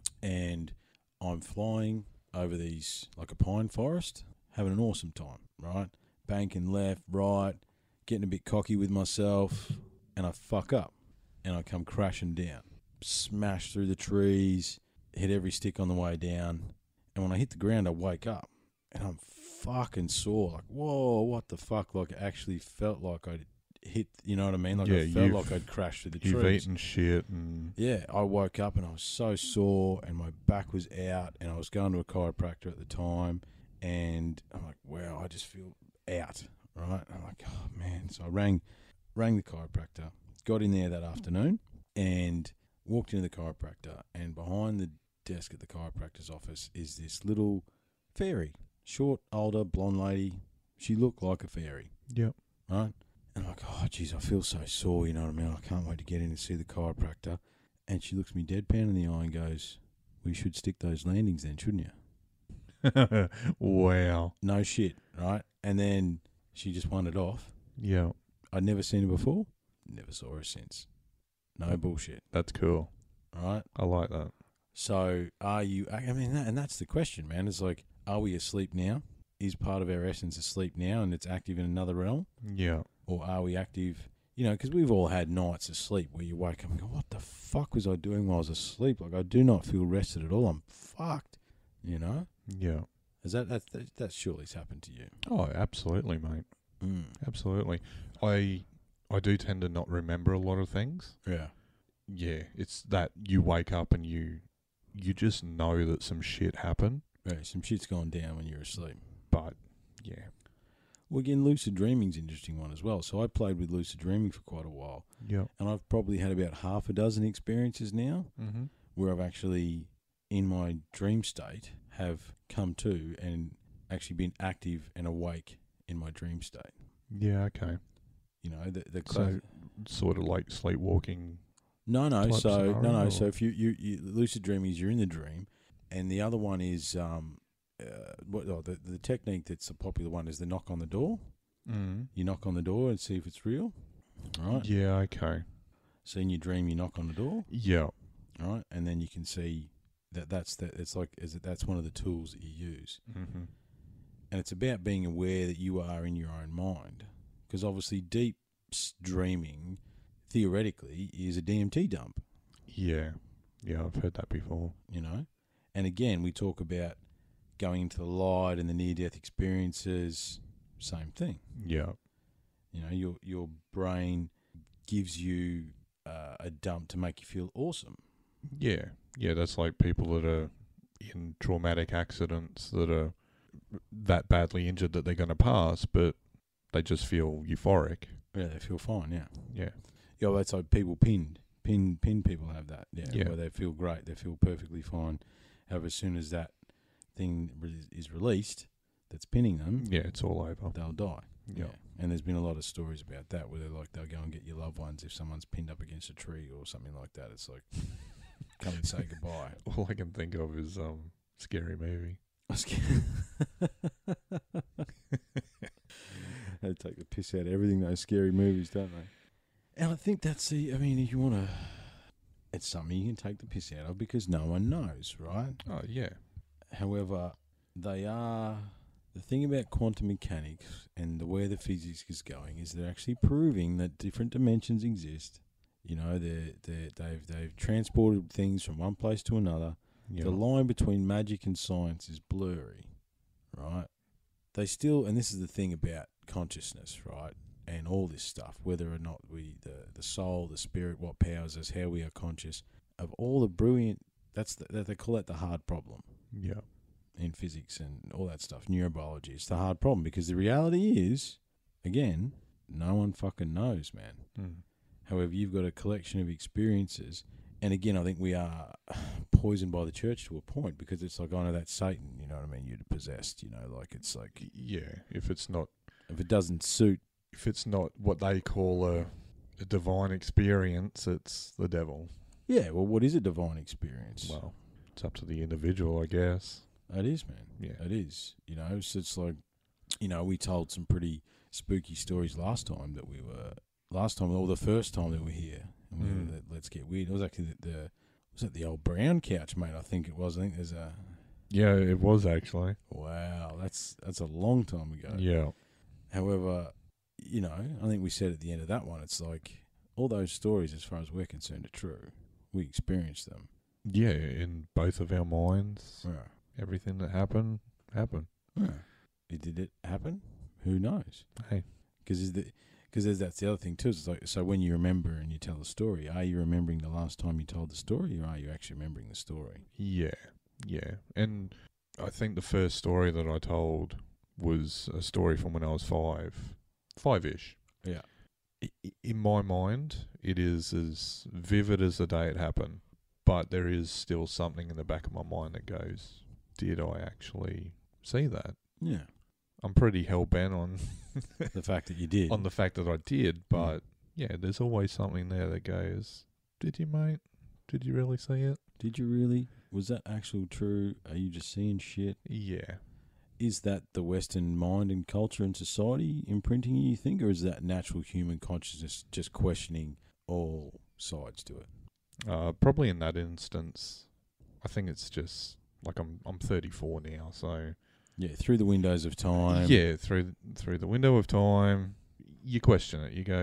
And I'm flying over these, like a pine forest, having an awesome time, right? Banking left, right, getting a bit cocky with myself, and I fuck up. And I come crashing down. Smash through the trees, hit every stick on the way down. And when I hit the ground, I wake up. And I'm fucking sore. Like, whoa, what the fuck? Like, it actually felt like I'd hit, you know what I mean? Like, Yeah, I felt you've- like I'd crashed through the You've trees. eaten shit and Yeah, I woke up and I was so sore and my back was out and I was going to a chiropractor at the time and I'm like, wow, I just feel out, right? And I'm like, oh man. So I rang rang the chiropractor, got in there that afternoon and walked into the chiropractor, and behind the desk at the chiropractor's office is this little fairy, short, older, blonde lady. She looked like a fairy, yep. right? And I'm like, oh, geez, I feel so sore, you know what I mean? I can't wait to get in and see the chiropractor. And she looks me deadpan in the eye and goes, well, you should stick those landings then, shouldn't you? Wow. No shit, right? And then she just wandered off. Yeah, I'd never seen her before. Never saw her since. No bullshit, that's cool. right? I like that. So are you, I mean, that, and that's the question, man. It's like, are we asleep now? Is part of our essence asleep now and it's active in another realm? Yeah, Or are we active You know, because we've all had nights of sleep where you wake up and go, what the fuck was I doing while I was asleep? Like, I do not feel rested at all. I'm fucked, you know? Yeah. Is that, that, that, that surely's happened to you. Oh, absolutely, mate. Mm. Absolutely. I I do tend to not remember a lot of things. Yeah. Yeah, it's that you wake up and you you just know that some shit happened, Yeah, some shit's gone down when you're asleep. but yeah. Well, again, lucid dreaming's an interesting one as well. So I played with lucid dreaming for quite a while, Yeah. and I've probably had about half a dozen experiences now Mm-hmm. where I've actually, in my dream state, have come to and actually been active and awake in my dream state. Yeah, okay. You know, the the So, sort of like sleepwalking. no, no. type So no, scenario, no. or- So if you, you, you lucid dreaming is you're in the dream, and the other one is um, uh, what oh, the the technique that's a popular one is the knock on the door. Mm. You knock on the door and see if it's real. All right. Yeah, okay. So in your dream, you knock on the door. Yeah. All right, and then you can see that that's that. It's like is it that's one of the tools that you use, Mm-hmm. and it's about being aware that you are in your own mind, because obviously deep s- dreaming, theoretically, is a D M T dump. Yeah. Yeah, I've heard that before. You know, and again, we talk about going into the light and the near-death experiences. Same thing. Yeah. You know, your your brain gives you uh, a dump to make you feel awesome. Yeah. Yeah, that's like people that are in traumatic accidents that are that badly injured that they're going to pass, but they just feel euphoric. Yeah, they feel fine. Yeah. Yeah. Yeah, well, that's like people pinned. Pin, pin people have that. Yeah, Yeah. where they feel great. They feel perfectly fine. However, as soon as that thing re- is released that's pinning them, Yeah, it's all over. they'll die. Yeah. And there's been a lot of stories about that where they're like, they'll go and get your loved ones if someone's pinned up against a tree or something like that. It's like, come and say goodbye. All I can think of is um Scary Movie. I was scared. They take the piss out of everything, those scary movies, don't they? And I think that's the, I mean, if you want to, it's something you can take the piss out of because no one knows, right? Oh, yeah. However, they are, the thing about quantum mechanics and the way the physics is going is they're actually proving that different dimensions exist. You know, they're, they're, they've, they've transported things from one place to another. Yeah. The line between magic and science is blurry, right? They still, and this is the thing about consciousness, right? And all this stuff, whether or not we, the, the soul, the spirit, what powers us, how we are conscious, of all the brilliant, that's the, they call that the hard problem Yeah. in physics and all that stuff, neurobiology. It's the hard problem because the reality is, again, no one fucking knows, man. Mm. However, you've got a collection of experiences. And again, I think we are poisoned by the church to a point because it's like, oh no, that's Satan, you know what I mean? You're possessed, you know, like it's like, Yeah. If it's not, if it doesn't suit, if it's not what they call a, a divine experience, it's the devil. yeah, well, what is a divine experience? Well, it's up to the individual, I guess. It is, man. Yeah. It is. You know, so it's like, you know, we told some pretty spooky stories last time that we were, last time, or the first time that we were here. And we Mm. were, let's get weird. It was actually the, the, was it the old brown couch, mate? I think it was. I think there's a, Yeah, it was actually. wow, that's, that's a long time ago. Yeah. However, you know, I think we said at the end of that one, it's like all those stories, as far as we're concerned, are true. We experienced them. Yeah, in both of our minds, Yeah. everything that happened, happened. Yeah. Did it happen? Who knows? Hey. Because the, because that's the other thing too. It's like, so when you remember and you tell a story, are you remembering the last time you told the story, or are you actually remembering the story? Yeah, yeah. And I think the first story that I told was a story from when I was five, five-ish. Yeah. I- In my mind, it is as vivid as the day it happened, but there is still something in the back of my mind that goes, did I actually see that? Yeah. I'm pretty hell-bent on The fact that you did. on the fact that I did, but yeah, there's always something there that goes, did you, mate? Did you really see it? Did you really? Was that actual true? Are you just seeing shit? Yeah. Is that the Western mind and culture and society imprinting you, you think, or is that natural human consciousness just questioning all sides to it? Uh, probably in that instance, I think it's just like I'm I'm thirty-four now, so Yeah, through the windows of time. yeah, through through the window of time, you question it. You go,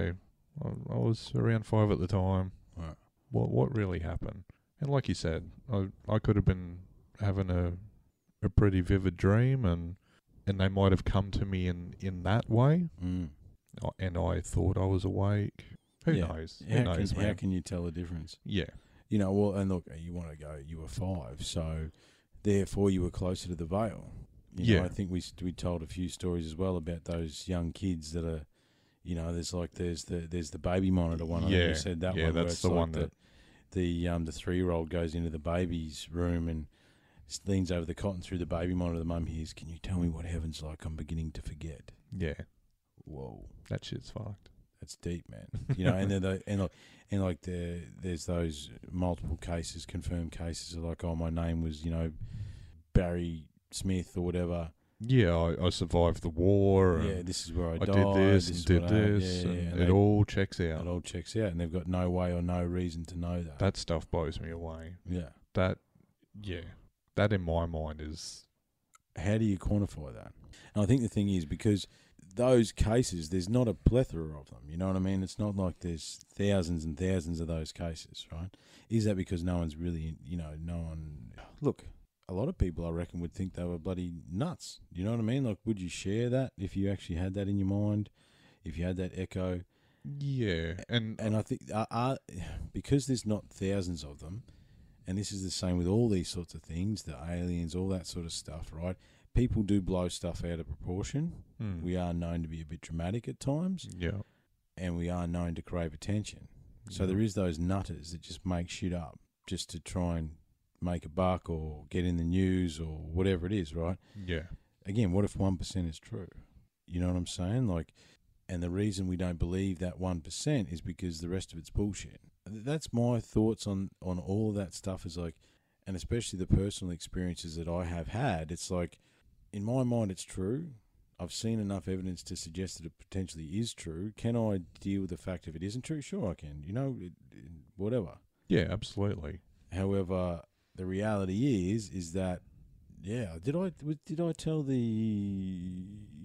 I, I was around five at the time. Right. What what really happened? And like you said, I I could have been having a a pretty vivid dream, and and they might have come to me in, in that way, Mm. uh, and I thought I was awake. Who Yeah. knows? How Who knows, can, man? how can you tell the difference? Yeah. You know, well, and look, you want to go, you were five, so therefore you were closer to the veil. You know, Yeah. I think we s- we told a few stories as well about those young kids that are, you know, there's like there's the there's the baby monitor one. I think Yeah. we said that Yeah, one. where that's it's the like one the, that- the um the three year old goes into the baby's room and s- leans over the cotton through the baby monitor. The mum hears, "Can you tell me what heaven's like? I'm beginning to forget." Yeah. Whoa. That shit's fucked. That's deep, man. You know, and then the, and like and like the there's those multiple cases, confirmed cases of like, oh, my name was, you know, Barry Smith or whatever. Yeah, I, I survived the war. And Yeah, this is where I, I died. did this is and did what I- this, yeah, yeah, and and it they- all checks out. it all checks out, and they've got no way or no reason to know that. That stuff blows me away. yeah. That, yeah, that in my mind is, How do you quantify that? And I think the thing is, because those cases, there's not a plethora of them. You know what I mean? It's not like there's thousands and thousands of those cases, right? Is that because no one's really, you know, no one... Look, a lot of people, I reckon, would think they were bloody nuts. You know what I mean? Like, would you share that if you actually had that in your mind? If you had that echo? yeah, and And I think, uh, uh, because there's not thousands of them, and this is the same with all these sorts of things, the aliens, all that sort of stuff, right? People do blow stuff out of proportion. hmm, We are known to be a bit dramatic at times, yeah, and we are known to crave attention. So yeah. there is those nutters that just make shit up just to try and make a buck or get in the news or whatever it is, right? Yeah, Again, what if one percent is true? You know what I'm saying? Like, and the reason we don't believe that one percent is because the rest of it's bullshit. That's my thoughts on, on all of that stuff is like, and especially the personal experiences that I have had, it's like, in my mind, it's true. I've seen enough evidence to suggest that it potentially is true. Can I deal with the fact if it isn't true? Sure, I can. You know, it, it, whatever. yeah, absolutely. However, the reality is, is that, yeah, did I did I tell the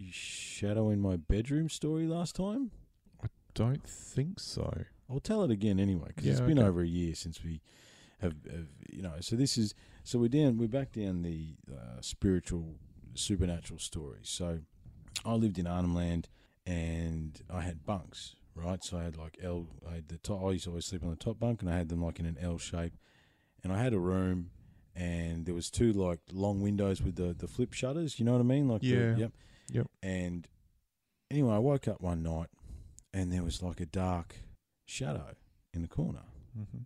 shadow in my bedroom story last time? Don't think so. I'll tell it again anyway, because Yeah, it's been okay. over a year since we have, have, you know. So this is so we're down, we're back down the uh, spiritual, supernatural stories. So I lived in Arnhem Land, and I had bunks, right? So I had like L, I had the top. I used to always sleep on the top bunk, and I had them like in an L shape, and I had a room, and there was two like long windows with the the flip shutters. You know what I mean? Like the- Yeah. yep. Yep. And anyway, I woke up one night, and there was like a dark shadow in the corner. Mm-hmm.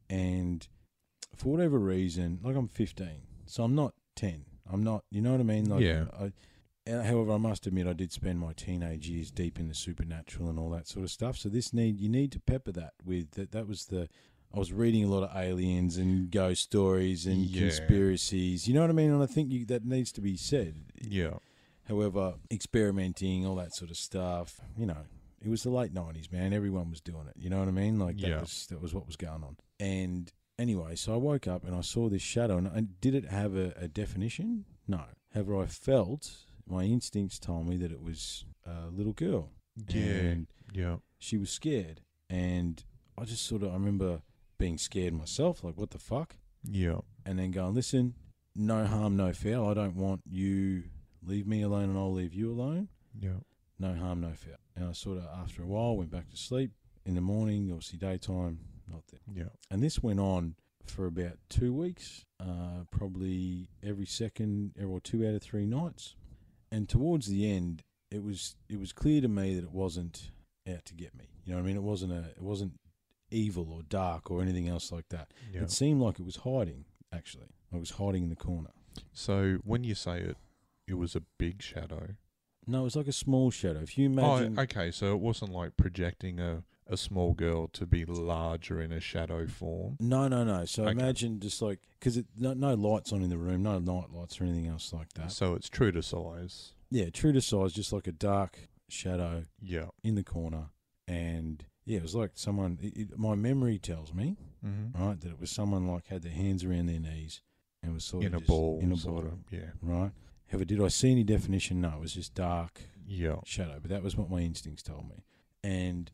And for whatever reason, like I'm fifteen, so I'm not ten. I'm not, you know what I mean? Like, Yeah. I, and however, I must admit, I did spend my teenage years deep in the supernatural and all that sort of stuff. So this need, you need to pepper that with that. That was the, I was reading a lot of aliens and ghost stories and Yeah. conspiracies. You know what I mean? And I think you, that needs to be said. Yeah, However, experimenting, all that sort of stuff, you know, it was the late nineties, man. Everyone was doing it. You know what I mean? Like that Yeah. was that was what was going on. And anyway, so I woke up and I saw this shadow. And, and did it have a, a definition? No. However, I felt, my instincts told me that it was a little girl. yeah, And yeah, she was scared. And I just sort of, I remember being scared myself, like, what the fuck? yeah, And then going, listen, no harm, no foul. I don't want you, leave me alone and I'll leave you alone. yeah, No harm, no foul. And I sort of, after a while, went back to sleep. In the morning, obviously daytime, not there. yeah, And this went on for about two weeks, uh, probably every second, or two out of three nights. And towards the end, it was it was clear to me that it wasn't out to get me. You know what I mean? It wasn't a it wasn't evil or dark or anything else like that. yeah. It seemed like it was hiding. Actually, it was hiding in the corner. So when you say it, it was a big shadow. No, it was like a small shadow. If you imagine, Oh, okay. So it wasn't like projecting a, a small girl to be larger in a shadow form. no, no, no. So Okay. imagine just like because no, no lights on in the room, no night lights or anything else like that. So it's true to size. Yeah, true to size, just like a dark shadow Yeah. in the corner, and yeah, it was like someone. It, it, my memory tells me, Mm-hmm. right, that it was someone like had their hands around their knees and was sort In of a just ball, in a sort ball, of. Yeah. right. However, did I see any definition? No, it was just dark Yeah. shadow. But that was what my instincts told me, and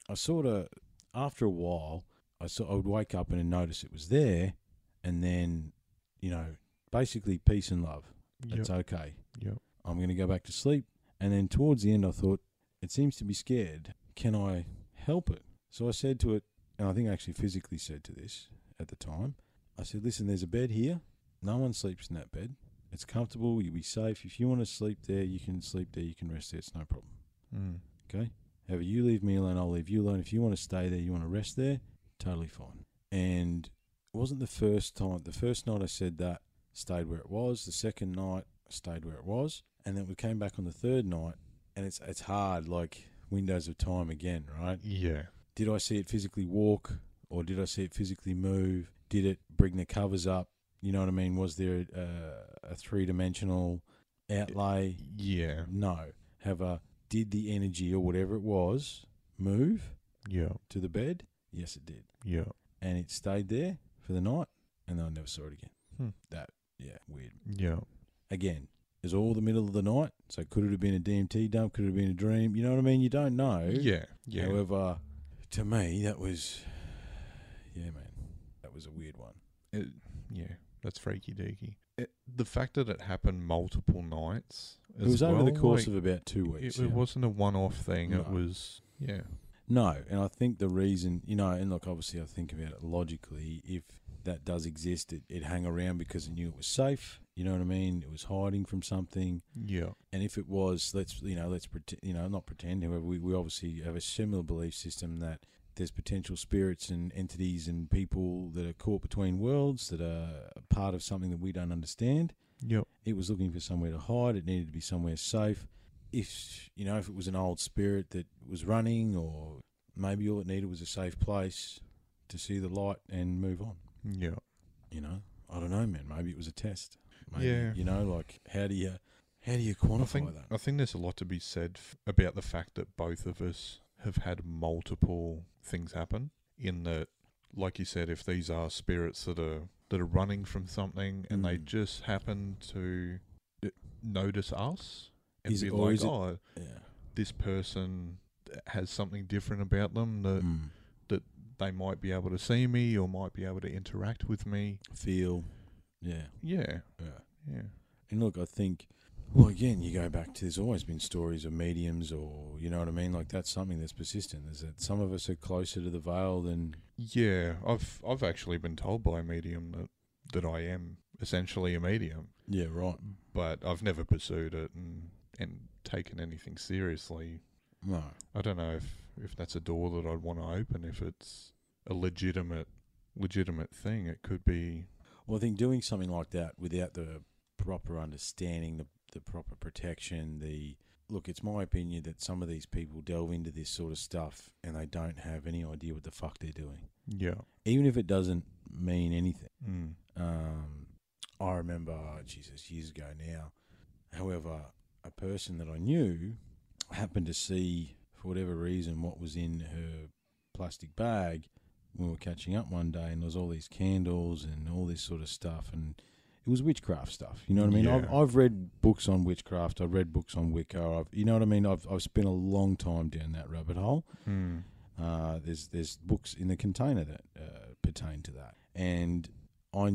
I sort of, after a while, I sort I would wake up and then notice it was there, and then, you know, basically peace and love. It's Yep. okay. Yep. I'm going to go back to sleep. And then towards the end, I thought, it seems to be scared. Can I help it? So I said to it, and I think I actually physically said to this at the time, I said, listen, there's a bed here. No one sleeps in that bed. It's comfortable. You'll be safe. If you want to sleep there, you can sleep there. You can rest there. It's no problem. Mm. Okay? However, you leave me alone, I'll leave you alone. If you want to stay there, you want to rest there, totally fine. And it wasn't the first time. The first night I said that, stayed where it was. The second night, I stayed where it was. And then we came back on the third night, and it's it's hard, like windows of time again, right? Yeah. Did I see it physically walk, or did I see it physically move? Did it bring the covers up? You know what I mean? Was there a, a three-dimensional outlay? Yeah. No. However, did the energy or whatever it was move Yeah. to the bed? Yes, it did. Yeah. And it stayed there for the night, and then I never saw it again. Hmm. That, yeah, weird. Yeah. Again, it was all the middle of the night, so could it have been a D M T dump? Could it have been a dream? You know what I mean? You don't know. Yeah. Yeah. However, to me, that was, yeah, man, that was a weird one. It, yeah. That's freaky deaky. It, the fact that it happened multiple nights. It was over the well, course like, of about two weeks. It, it yeah. wasn't a one-off thing. It No. was, yeah. No, and I think the reason, you know, and look, obviously I think about it logically, if that does exist, it, it hung around because it knew it was safe, you know what I mean? It was hiding from something. Yeah. And if it was, let's, you know, let's pretend, you know, not pretend, however, we, we obviously have a similar belief system that there's potential spirits and entities and people that are caught between worlds that are part of something that we don't understand. Yep. It was looking for somewhere to hide. It needed to be somewhere safe. If, you know, if it was an old spirit that was running, or maybe all it needed was a safe place to see the light and move on. Yeah. You know, I don't know, man. Maybe it was a test. Maybe, Yeah. You know, like how do you how do you quantify I think that? I think there's a lot to be said f- about the fact that both of us have had multiple things happen. In that, like you said, if these are spirits that are that are running from something and they Mm. just happen to uh, notice us and Is be it- or like, is it- "Oh, Yeah. this person has something different about them that Mm. they might be able to see me or might be able to interact with me." Feel. Yeah. Yeah, Yeah. yeah, And look, I think, well, again, you go back to, there's always been stories of mediums, or, you know what I mean? Like, that's something that's persistent, is that some of us are closer to the veil than, yeah. I've I've actually been told by a medium that that I am essentially a medium, yeah, right. but I've never pursued it and and taken anything seriously. No. I don't know if, if that's a door that I'd want to open. If it's a legitimate legitimate thing, it could be. Well, I think doing something like that without the proper understanding, the the proper protection, the look, it's my opinion that some of these people delve into this sort of stuff and they don't have any idea what the fuck they're doing, Yeah. even if it doesn't mean anything. Mm. Um, I remember, Jesus, years ago now. However, a person that I knew happened to see, for whatever reason, what was in her plastic bag. We were catching up one day, and there was all these candles and all this sort of stuff, and it was witchcraft stuff. You know what I mean? Yeah. I've I've read books on witchcraft. I've read books on Wicca. I've, you know what I mean? I've I've spent a long time down that rabbit hole. Mm. Uh, there's there's books in the container that uh, pertain to that, and I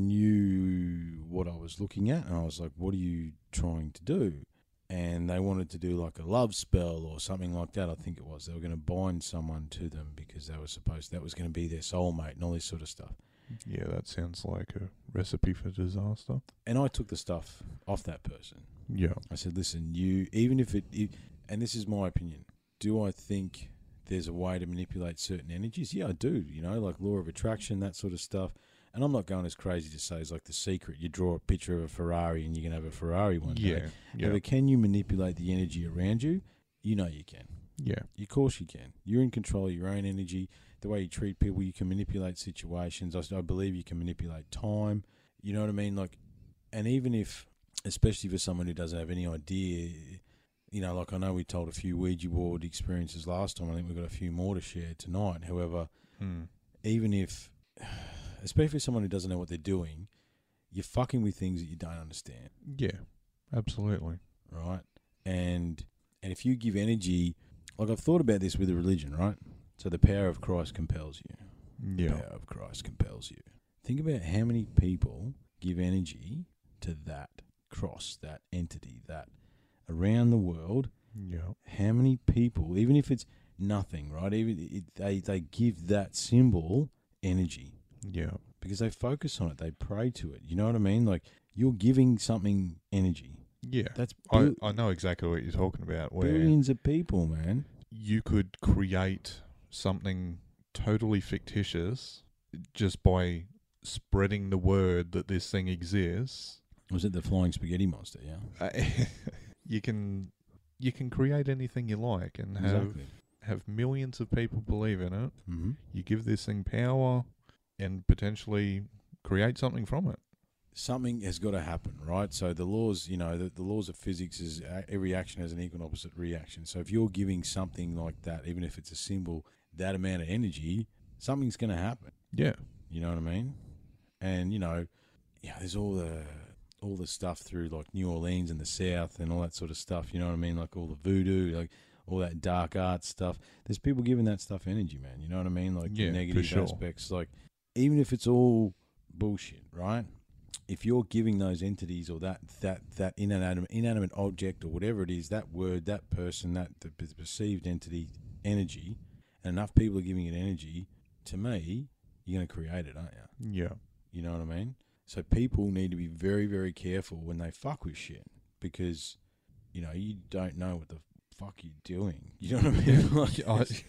knew what I was looking at, and I was like, "What are you trying to do?" And they wanted to do like a love spell or something like that. I think it was they were going to bind someone to them because they were supposed that was going to be their soulmate and all this sort of stuff. Yeah, that sounds like a recipe for disaster. And I took the stuff off that person. Yeah. I said, "Listen, you even if it, it and this is my opinion. Do I think there's a way to manipulate certain energies? Yeah, I do. You know, like law of attraction, that sort of stuff." And I'm not going as crazy to say it's like The Secret. You draw a picture of a Ferrari and you can have a Ferrari one day. Yeah. Yeah. However, can you manipulate the energy around you? You know you can. Yeah. Of course you can. You're in control of your own energy. The way you treat people, you can manipulate situations. I, I believe you can manipulate time. You know what I mean? Like, and even if, especially for someone who doesn't have any idea, you know, like I know we told a few Ouija board experiences last time. I think we've got a few more to share tonight. However, Mm. even if, especially for someone who doesn't know what they're doing, you're fucking with things that you don't understand, Yeah. Absolutely. right? And and if you give energy, like I've thought about this with a religion, right? So the power of Christ compels you. The Yeah. power of Christ compels you. Think about how many people give energy to that cross, that entity, that around the world. Yeah. How many people, even if it's nothing, right? Even it, they they give that symbol energy Yeah. because they focus on it. They pray to it. You know what I mean? Like you're giving something energy. Yeah. That's I, bil- I know exactly what you're talking about, where billions of people, man. you could create something totally fictitious just by spreading the word that this thing exists. Was it the flying spaghetti monster? Yeah, Uh, you can you can create anything you like and have exactly. have millions of people believe in it. Mm-hmm. You give this thing power and potentially create something from it. Something has got to happen, right? So the laws, you know, the, the laws of physics is uh, every action has an equal and opposite reaction. So if you're giving something like that, even if it's a symbol, that amount of energy, something's going to happen. Yeah. You know what I mean? And you know, yeah, there's all the all the stuff through like New Orleans and the South and all that sort of stuff. You know what I mean? Like all the voodoo, like all that dark art stuff. There's people giving that stuff energy, man. You know what I mean? Like Yeah, the for negative sure. aspects. Like even if it's all bullshit, right? If you're giving those entities or that that that inanimate inanimate object or whatever it is, that word, that person, that the perceived entity energy, and enough people are giving it energy, to me, you're going to create it, aren't you? Yeah. You know what I mean? So people need to be very, very careful when they fuck with shit because, you know, you don't know what the fuck you're doing. You know what I mean? Like,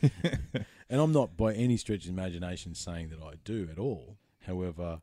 I- and I'm not by any stretch of imagination saying that I do at all. However,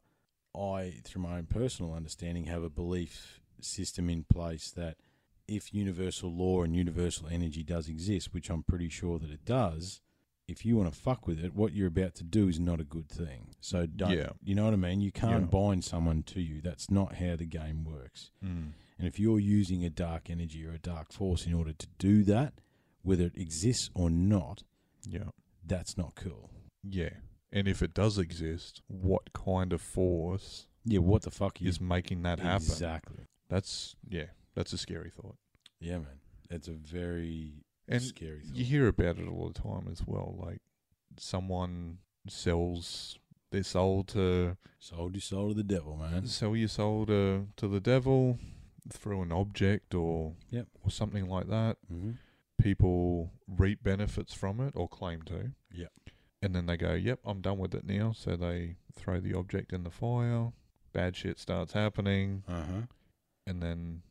I, through my own personal understanding, have a belief system in place that if universal law and universal energy does exist, which I'm pretty sure that it does, if you want to fuck with it, what you're about to do is not a good thing. So don't, Yeah. you know what I mean? You can't Yeah. bind someone to you. That's not how the game works. Mm. And if you're using a dark energy or a dark force in order to do that, whether it exists or not, Yeah. that's not cool. Yeah. And if it does exist, what kind of force Yeah, what the fuck is making that happen? Exactly. That's, yeah, that's a scary thought. Yeah, man. It's a very And scary thought. you hear about it all the time as well. Like, someone sells their soul to, Sold your soul to the devil, man. sell your soul to, to the devil through an object or, Yep. or something like that. Mm-hmm. People reap benefits from it or claim to. Yep. And then they go, yep, I'm done with it now. So they throw the object in the fire. Bad shit starts happening. Uh-huh. And then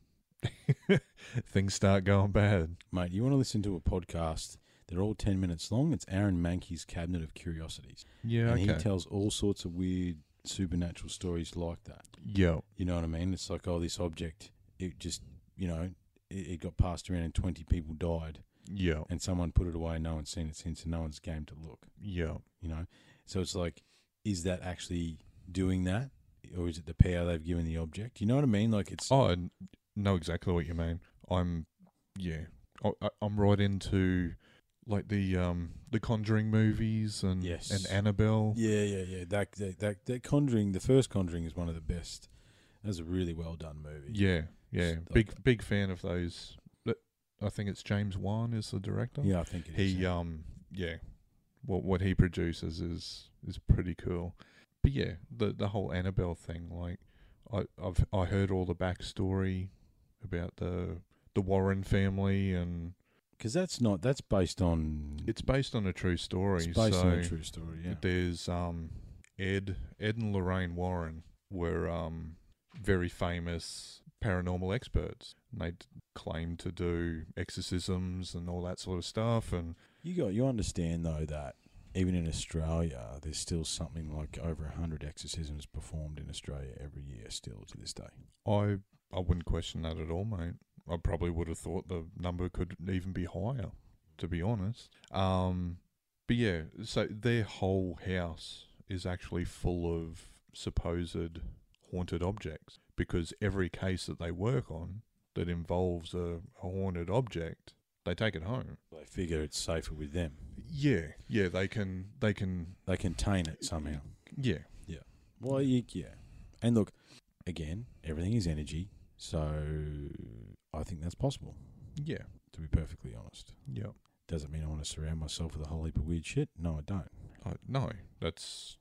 things start going bad. Mate, you want to listen to a podcast? They're all ten minutes long. It's Aaron Mankey's Cabinet of Curiosities. Yeah, and okay. he tells all sorts of weird supernatural stories like that. Yeah. You know what I mean? It's like, oh, this object, it just, you know, it, it got passed around and twenty people died. Yeah. And someone put it away and no one's seen it since and no one's game to look. Yeah. You know? So it's like, is that actually doing that? Or is it the power they've given the object? You know what I mean? Like it's... Oh, I n- know exactly what you mean. I'm, yeah, I, I- I'm right into like the um the Conjuring movies and Yes. and Annabelle. Yeah, yeah, yeah. That, that that that Conjuring, the first Conjuring is one of the best. That's a really well done movie. Yeah, yeah. It's like- Big big fan of those. But I think it's James Wan is the director. Yeah, I think it is. He yeah. um yeah, what what he produces is is pretty cool. But yeah, the the whole Annabelle thing, like I I've I heard all the backstory about the the Warren family, and Because that's not, that's based on... it's based on a true story. It's based so on a true story, yeah. there's um Ed Ed and Lorraine Warren were um very famous paranormal experts. And they claim to do exorcisms and all that sort of stuff, and You got, you understand, though, that even in Australia, there's still something like over one hundred exorcisms performed in Australia every year still to this day. I I wouldn't question that at all, mate. I probably would have thought the number could even be higher, to be honest. Um, but yeah, so their whole house is actually full of supposed haunted objects, because every case that they work on that involves a, a haunted object, they take it home. They figure it's safer with them. Yeah, yeah, they can, they can, They contain it somehow. yeah, Well, you, yeah. And look, again, everything is energy, so I think that's possible, yeah, to be perfectly honest. yeah, Does it mean I want to surround myself with a whole heap of weird shit? No, I don't. I, no, that's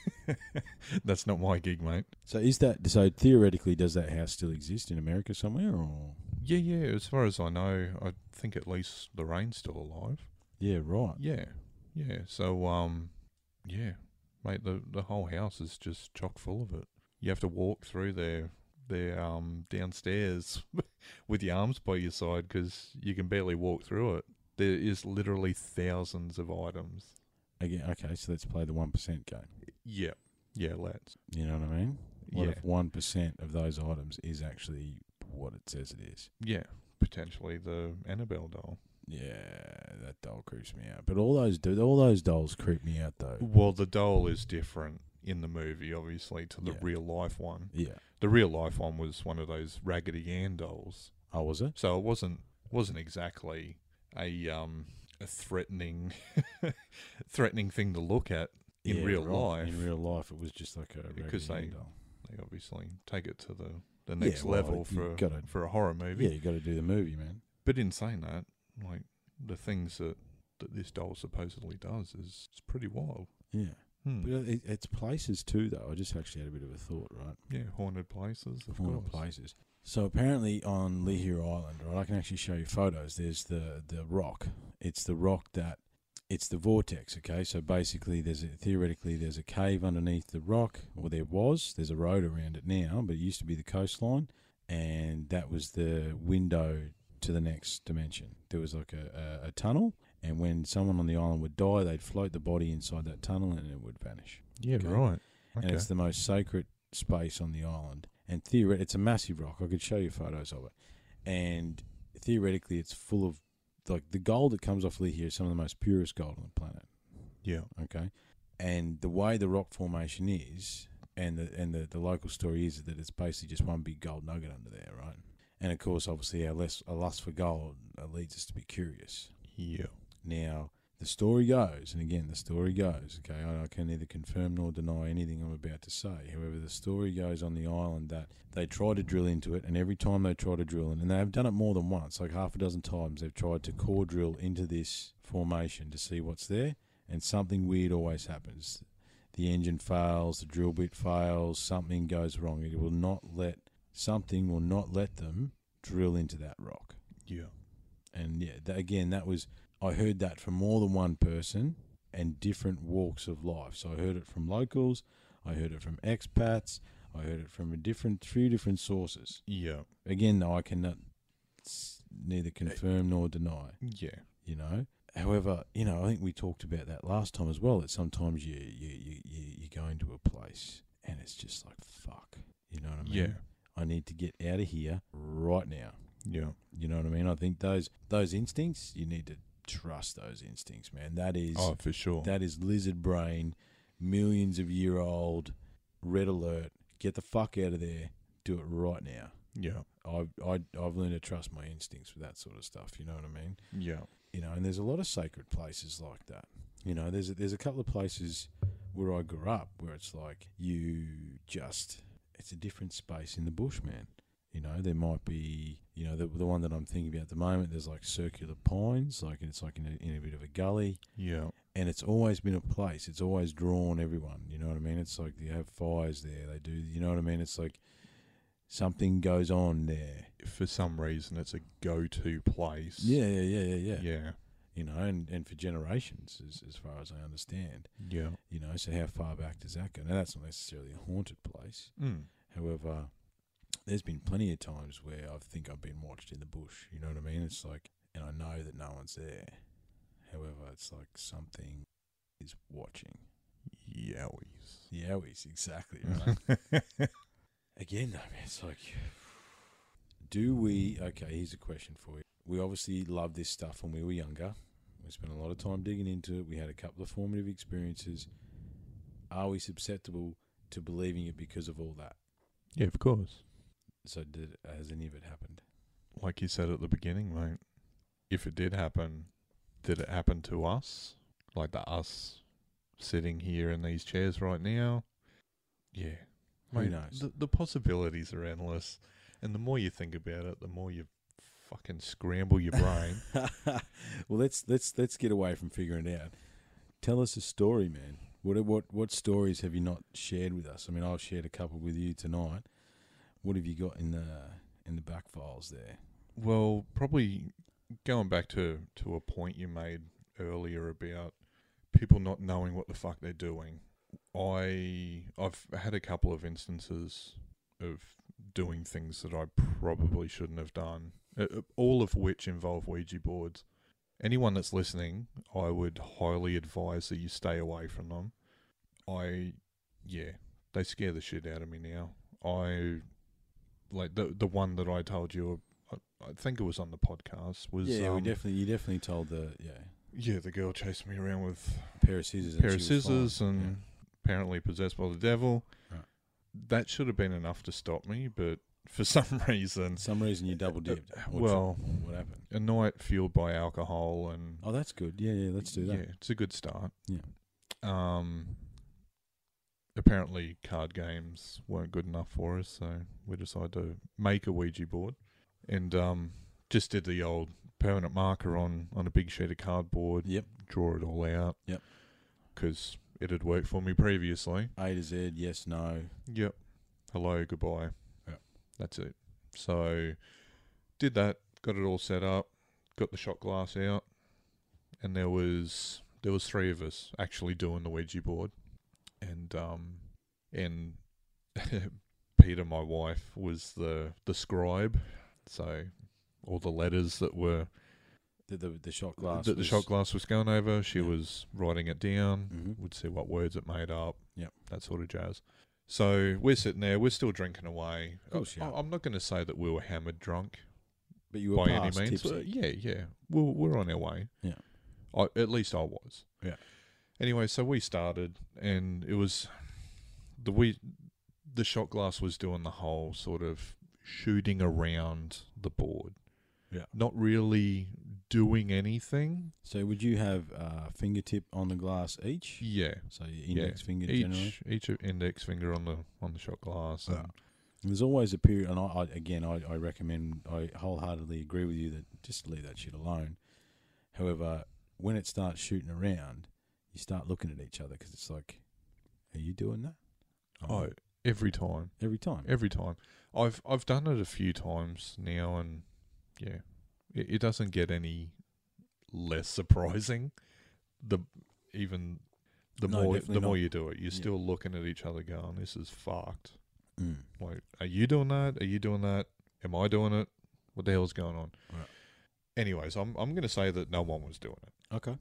that's not my gig, mate. So is that so? Theoretically, does that house still exist in America somewhere? Or Yeah, yeah. As far as I know, I think at least Lorraine's still alive. yeah, right. Yeah, yeah. So, um, yeah, mate. The the whole house is just chock full of it. You have to walk through their their um downstairs with your arms by your side because you can barely walk through it. There is literally thousands of items. Again, okay. So let's play the one percent game. Yeah, yeah, let's. You know what I mean? What Yeah, if one percent of those items is actually what it says it is? yeah. Potentially the Annabelle doll. Yeah, that doll creeps me out. But all those do all those dolls creep me out though. Well, the doll is different in the movie, obviously, to the Yeah. real life one. Yeah. The real life one was one of those Raggedy Ann dolls, Oh, was it? so it wasn't wasn't exactly a um a threatening threatening thing to look at in Yeah, real right. life. In real life, it was just like a Because Raggedy they- Ann doll. They obviously take it to the the next well, level you for gotta- for a horror movie. Yeah, you got to do the movie, man. But in saying that, like the things that that this doll supposedly does is, is pretty wild. Yeah. Hmm. But it, it's places too, though. I just actually had a bit of a thought, right? Yeah, haunted places, of Haunted course. places. So apparently on Lihir Island, right, I can actually show you photos. There's the, the rock. It's the rock that, it's the vortex, okay? So basically, there's a, theoretically, there's a cave underneath the rock, or there was. There's a road around it now, but it used to be the coastline, and that was the window to the next dimension. There was like a, a, a tunnel, and when someone on the island would die, they'd float the body inside that tunnel, and it would vanish. Yeah, Okay. right. And Okay. it's the most sacred space on the island. And theoret- it's a massive rock. I could show you photos of it. And theoretically, it's full of, like, the gold that comes off Lihir is some of the most purest gold on the planet. Yeah. Okay? And the way the rock formation is, and the and the, the local story is that it's basically just one big gold nugget under there, right? And, of course, obviously, our, less, our lust for gold uh, leads us to be curious. Yeah. Now, the story goes, and again, the story goes, okay, I, I can neither confirm nor deny anything I'm about to say. However, the story goes on the island that they try to drill into it, and every time they try to drill in, and they have done it more than once, like half a dozen times, they've tried to core drill into this formation to see what's there, and something weird always happens. The engine fails, the drill bit fails, something goes wrong. It will not let, something will not let them drill into that rock. Yeah. And yeah, that, again, that was, I heard that from more than one person and different walks of life. So I heard it from locals, I heard it from expats, I heard it from a different, few different sources. Yeah. Again, though, I cannot s- neither confirm nor deny, Yeah. you know. However, you know, I think we talked about that last time as well, that sometimes you, you, you, you, you go into a place and it's just like, fuck, you know what I mean? Yeah. I need to get out of here right now. Yeah. You know what I mean? I think those those instincts, you need to trust those instincts, man. That is Oh, for sure. that is lizard brain, millions of year old, red alert. Get the fuck out of there. Do it right now. Yeah. I've I, I've learned to trust my instincts with that sort of stuff. You know what I mean? Yeah. You know, and there's a lot of sacred places like that. You know, there's a, there's a couple of places where I grew up where it's like you just it's a different space in the bush, man. You know, there might be, you know, the the one that I'm thinking about at the moment, there's like circular pines, like it's like in a, in a bit of a gully, Yeah. and it's always been a place. It's always drawn everyone, you know what I mean? It's like you have fires there, they do, you know what I mean? It's like something goes on there. For some reason, it's a go-to place. Yeah, yeah, yeah, yeah, yeah. Yeah. You know, and, and for generations, as, as far as I understand. Yeah. You know, so how far back does that go? Now, that's not necessarily a haunted place. Mm. However, there's been plenty of times where I think I've been watched in the bush. You know what I mean? It's like, and I know that no one's there. However, it's like something is watching. Yowies. Yowies, exactly right. Again, though, man, it's like, do we? Okay, here's a question for you. We obviously loved this stuff when we were younger. We spent a lot of time digging into it. We had a couple of formative experiences. Are we susceptible to believing it because of all that? Yeah, of course. So did has any of it happened? Like you said at the beginning, mate, if it did happen, did it happen to us? Like the us sitting here in these chairs right now? Yeah. Who Mate, knows? The, the possibilities are endless. And the more you think about it, the more you fucking scramble your brain. Well, let's let's let's get away from figuring it out. Tell us a story, man. What what what stories have you not shared with us? I mean, I've shared a couple with you tonight. What have you got in the in the back files there? Well, probably going back to, to a point you made earlier about people not knowing what the fuck they're doing. I I've had a couple of instances of doing things that I probably shouldn't have done, uh, all of which involve Ouija boards. Anyone that's listening, I would highly advise that you stay away from them. I, yeah, they scare the shit out of me now. I, like, the the one that I told you, I, I think it was on the podcast, was... Yeah, um, we definitely you definitely told the, yeah. Yeah, the girl chased me around with a pair of scissors. a pair and of she was scissors fine. and Yeah. apparently possessed by the devil. Right. That should have been enough to stop me, but for some reason... For some reason you double dipped. Or well, tri- what happened? A night fueled by alcohol and... Oh, that's good. Yeah, yeah, let's do that. Yeah, it's a good start. Yeah. Um. Apparently, card games weren't good enough for us, so we decided to make a Ouija board, and um, just did the old permanent marker on, on a big sheet of cardboard. Yep. Draw it all out. Yep. Because it had worked for me previously. A to Z, yes, no. Yep. Hello, goodbye. Yep. That's it. So, did that. Got it all set up. Got the shot glass out, and there was there was three of us actually doing the Ouija board. And um, and Peter, my wife, was the the scribe. So all the letters that were The the, the shot glass. that the was- shot glass was going over, she Yeah. was writing it down. Mhm. Would see what words it made up. Yep. That sort of jazz. So we're sitting there, we're still drinking away. Of course you I, are. I'm not going to say that we were hammered drunk But you were by any past means. tipsy. Uh, yeah, yeah, we're we're on our way. Yeah. I, at least I was. Yeah. Anyway, so we started, and it was the we the shot glass was doing the whole sort of shooting around the board. Yeah. Not really doing anything. So would you have a fingertip on the glass each? Yeah. So your index finger each generally? each index finger on the on the shot glass. Yeah. And There's always a period, and I, I again, I, I recommend, I wholeheartedly agree with you that just leave that shit alone. However, when it starts shooting around, you start looking at each other because it's like, are you doing that? oh, every time. every time. Every time. I've I've done it a few times now, and yeah, it, it doesn't get any less surprising. The even the No, more definitely the more not. you do it, you're Yeah. still looking at each other, going, "This is fucked." Mm. Like, are you doing that? Are you doing that? Am I doing it? What the hell's going on? Right. Anyways, I'm I'm going to say that no one was doing it. Okay.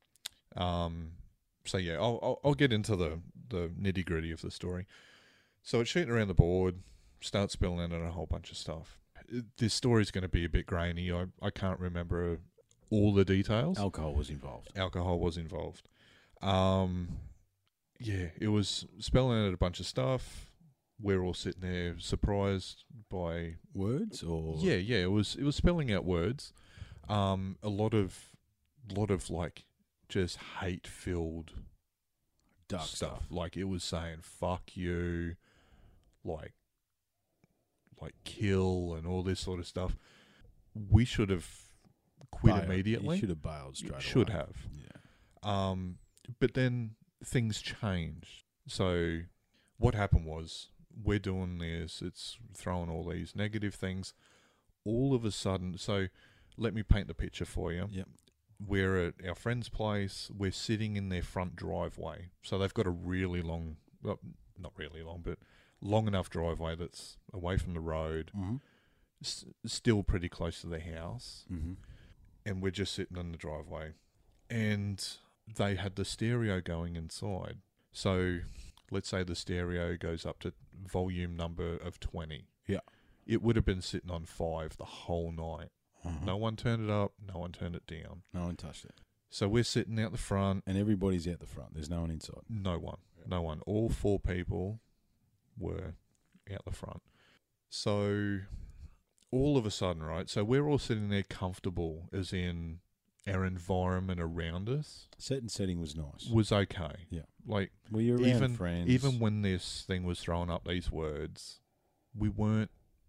Um, so yeah, I'll, I'll I'll get into the the nitty gritty of the story. So it's shooting around the board, starts spilling out a whole bunch of stuff. Uh, This story's going to be a bit grainy. I I can't remember all the details. Alcohol was involved. Alcohol was involved. Um, yeah, it was spelling out a bunch of stuff. We're all sitting there surprised by Words or yeah, yeah. It was it was spelling out words. Um, a lot of lot of like just hate filled dark stuff. stuff. Like it was saying "fuck you," like like kill and all this sort of stuff. We should have quit Bailed. immediately. You should have bailed straight Should away. have. Yeah. Um, but then things changed. So what happened was we're doing this. It's throwing all these negative things. All of a sudden, so let me paint the picture for you. Yep. We're at our friend's place. We're sitting in their front driveway. So they've got a really long, well, not really long, but long enough driveway that's away from the road, Mm-hmm. s- still pretty close to their house. Mm-hmm. And we're just sitting in the driveway. And they had the stereo going inside. So let's say the stereo goes up to volume number of twenty. Yeah. It would have been sitting on five the whole night. Uh-huh. No one turned it up. No one turned it down. No one touched it. So we're sitting out the front. And everybody's out the front. There's no one inside. No one. No one. All four people were out the front. So all of a sudden, right? So we're all sitting there comfortable, as in our environment around us Set and setting was nice. was okay. Yeah. Like Well, you're around even friends. even when this thing was throwing up these words, we weren't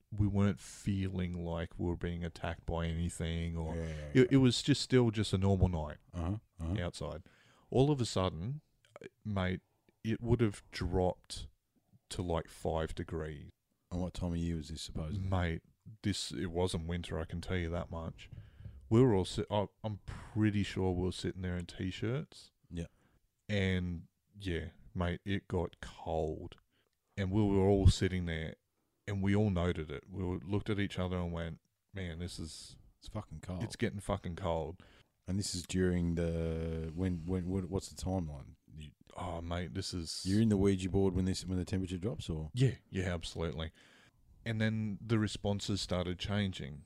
we weren't feeling like we were being attacked by anything, or Yeah. it, it was just still just a normal night Uh-huh. Uh-huh. outside. All of a sudden, mate, it would have dropped to like five degrees. And what time of year was this supposed? Mate, this it wasn't winter, I can tell you that much. We were all sit- I, I'm pretty sure we were sitting there in t-shirts. Yeah. And yeah, mate, it got cold. And we were all sitting there, and we all noted it. We were, looked at each other and went, man, this is... It's fucking cold. It's getting fucking cold. And this is during the when when what, what's the timeline? You, Oh, mate, this is... you're in the Ouija board when this when the temperature drops, or Yeah, yeah, absolutely. And then the responses started changing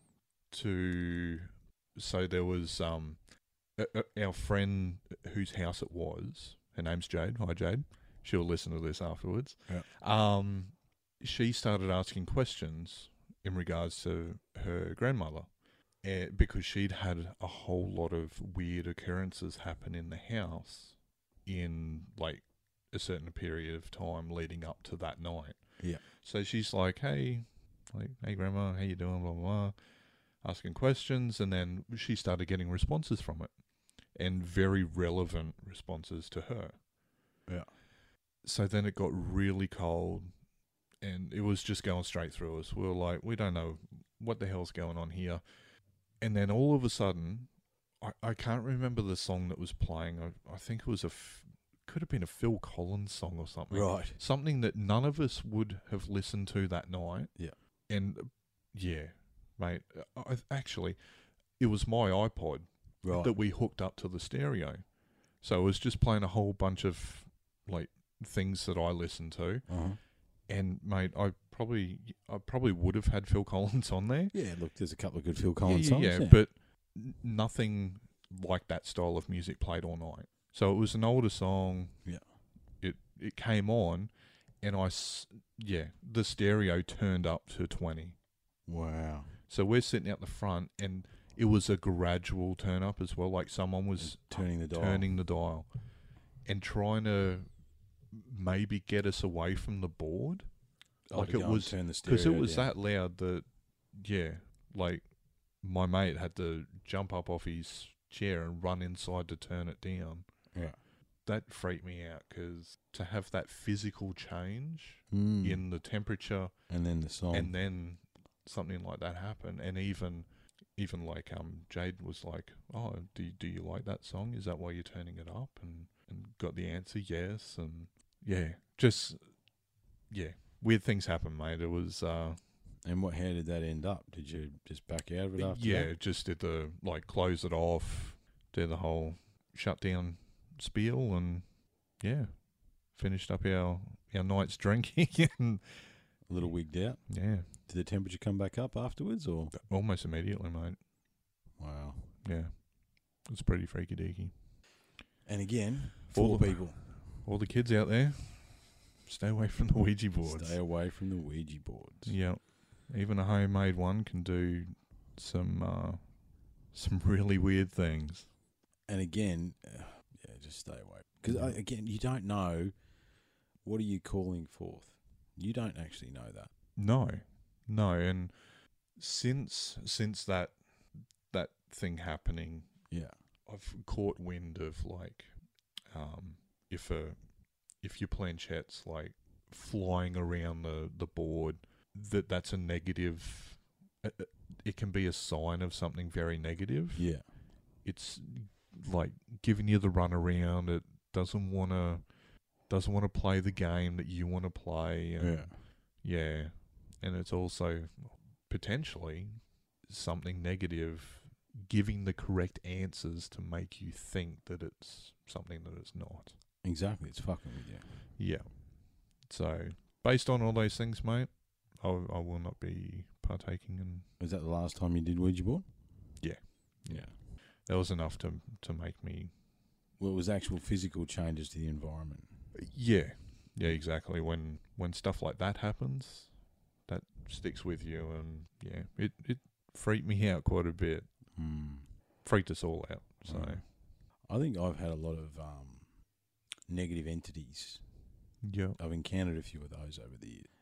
to... So there was um, a, a, our friend whose house it was. Her name's Jade. Hi, Jade. She'll listen to this afterwards. Yeah. Um, she started asking questions in regards to her grandmother. Uh, because she'd had a whole lot of weird occurrences happen in the house in like a certain period of time leading up to that night. Yeah. So she's like, hey, like, hey grandma, how you doing, blah, blah, blah, asking questions, and then she started getting responses from it, and very relevant responses to her. Yeah. So then it got really cold, and it was just going straight through us. We were like, we don't know what the hell's going on here. And then all of a sudden, I, I can't remember the song that was playing. I, I think it was a, f- could have been a Phil Collins song or something. right? Something that none of us would have listened to that night. Yeah. And uh, yeah, mate, I, actually, it was my iPod Right. that we hooked up to the stereo. So it was just playing a whole bunch of like things that I listened to. Uh-huh. And mate, I probably I probably would have had Phil Collins on there. Yeah. Look, there's a couple of good Phil Collins yeah, songs. yeah, Yeah, but n- nothing like that style of music played all night. So it was an older song. Yeah. It it came on, and I s- yeah, the stereo turned up to twenty. Wow. So we're sitting out the front, and it was a gradual turn up as well. Like someone was Turning the dial. turning the dial, and trying to maybe get us away from the board. Oh, like to it go and was- turn the Because it stereo was down. that loud that, yeah, like my mate had to jump up off his chair and run inside to turn it down. Yeah. That freaked me out because to have that physical change Mm. in the temperature and then the song. and then something like that happen, and even even like um Jade was like, oh, do do you like that song? Is that why you're turning it up? And and got the answer yes, and yeah, just yeah, weird things happen, mate. It was uh And what? How did that end up? Did you just back out of it after yeah, that? just did the like close it off, did the whole shutdown spiel, and yeah, finished up our our night's drinking, and A little wigged out. yeah, Did the temperature come back up afterwards, or? almost immediately, mate. Wow. Yeah, it's pretty freaky deaky. And again, All for the- people, All the kids out there, stay away from the Ouija boards. stay away from the Ouija boards. Yeah, even a homemade one can do some uh, some really weird things. And again, uh, yeah, just stay away. Because again, you don't know what are you calling forth. You don't actually know that. No, no, and since since that that thing happening, Yeah. I've caught wind of like, um, if a if your planchettes like flying around the, the board, that that's a negative. It, it can be a sign of something very negative. Yeah. It's like giving you the run around. It doesn't want to doesn't want to play the game that you want to play. And Yeah. yeah, and it's also potentially something negative, giving the correct answers to make you think that it's something that it's not. Exactly. It's fucking with you. Yeah. So, based on all those things, mate, I, I will not be partaking in... Was that the last time you did Ouija board? Yeah. Yeah. That was enough to to make me... Well, it was actual physical changes to the environment. Yeah. Yeah, exactly. When when stuff like that happens, that sticks with you, and yeah, it, it freaked me out quite a bit. Hmm. Freaked us all out, so... Right. I think I've had a lot of um, negative entities. Yeah. I've encountered a few of those over the years.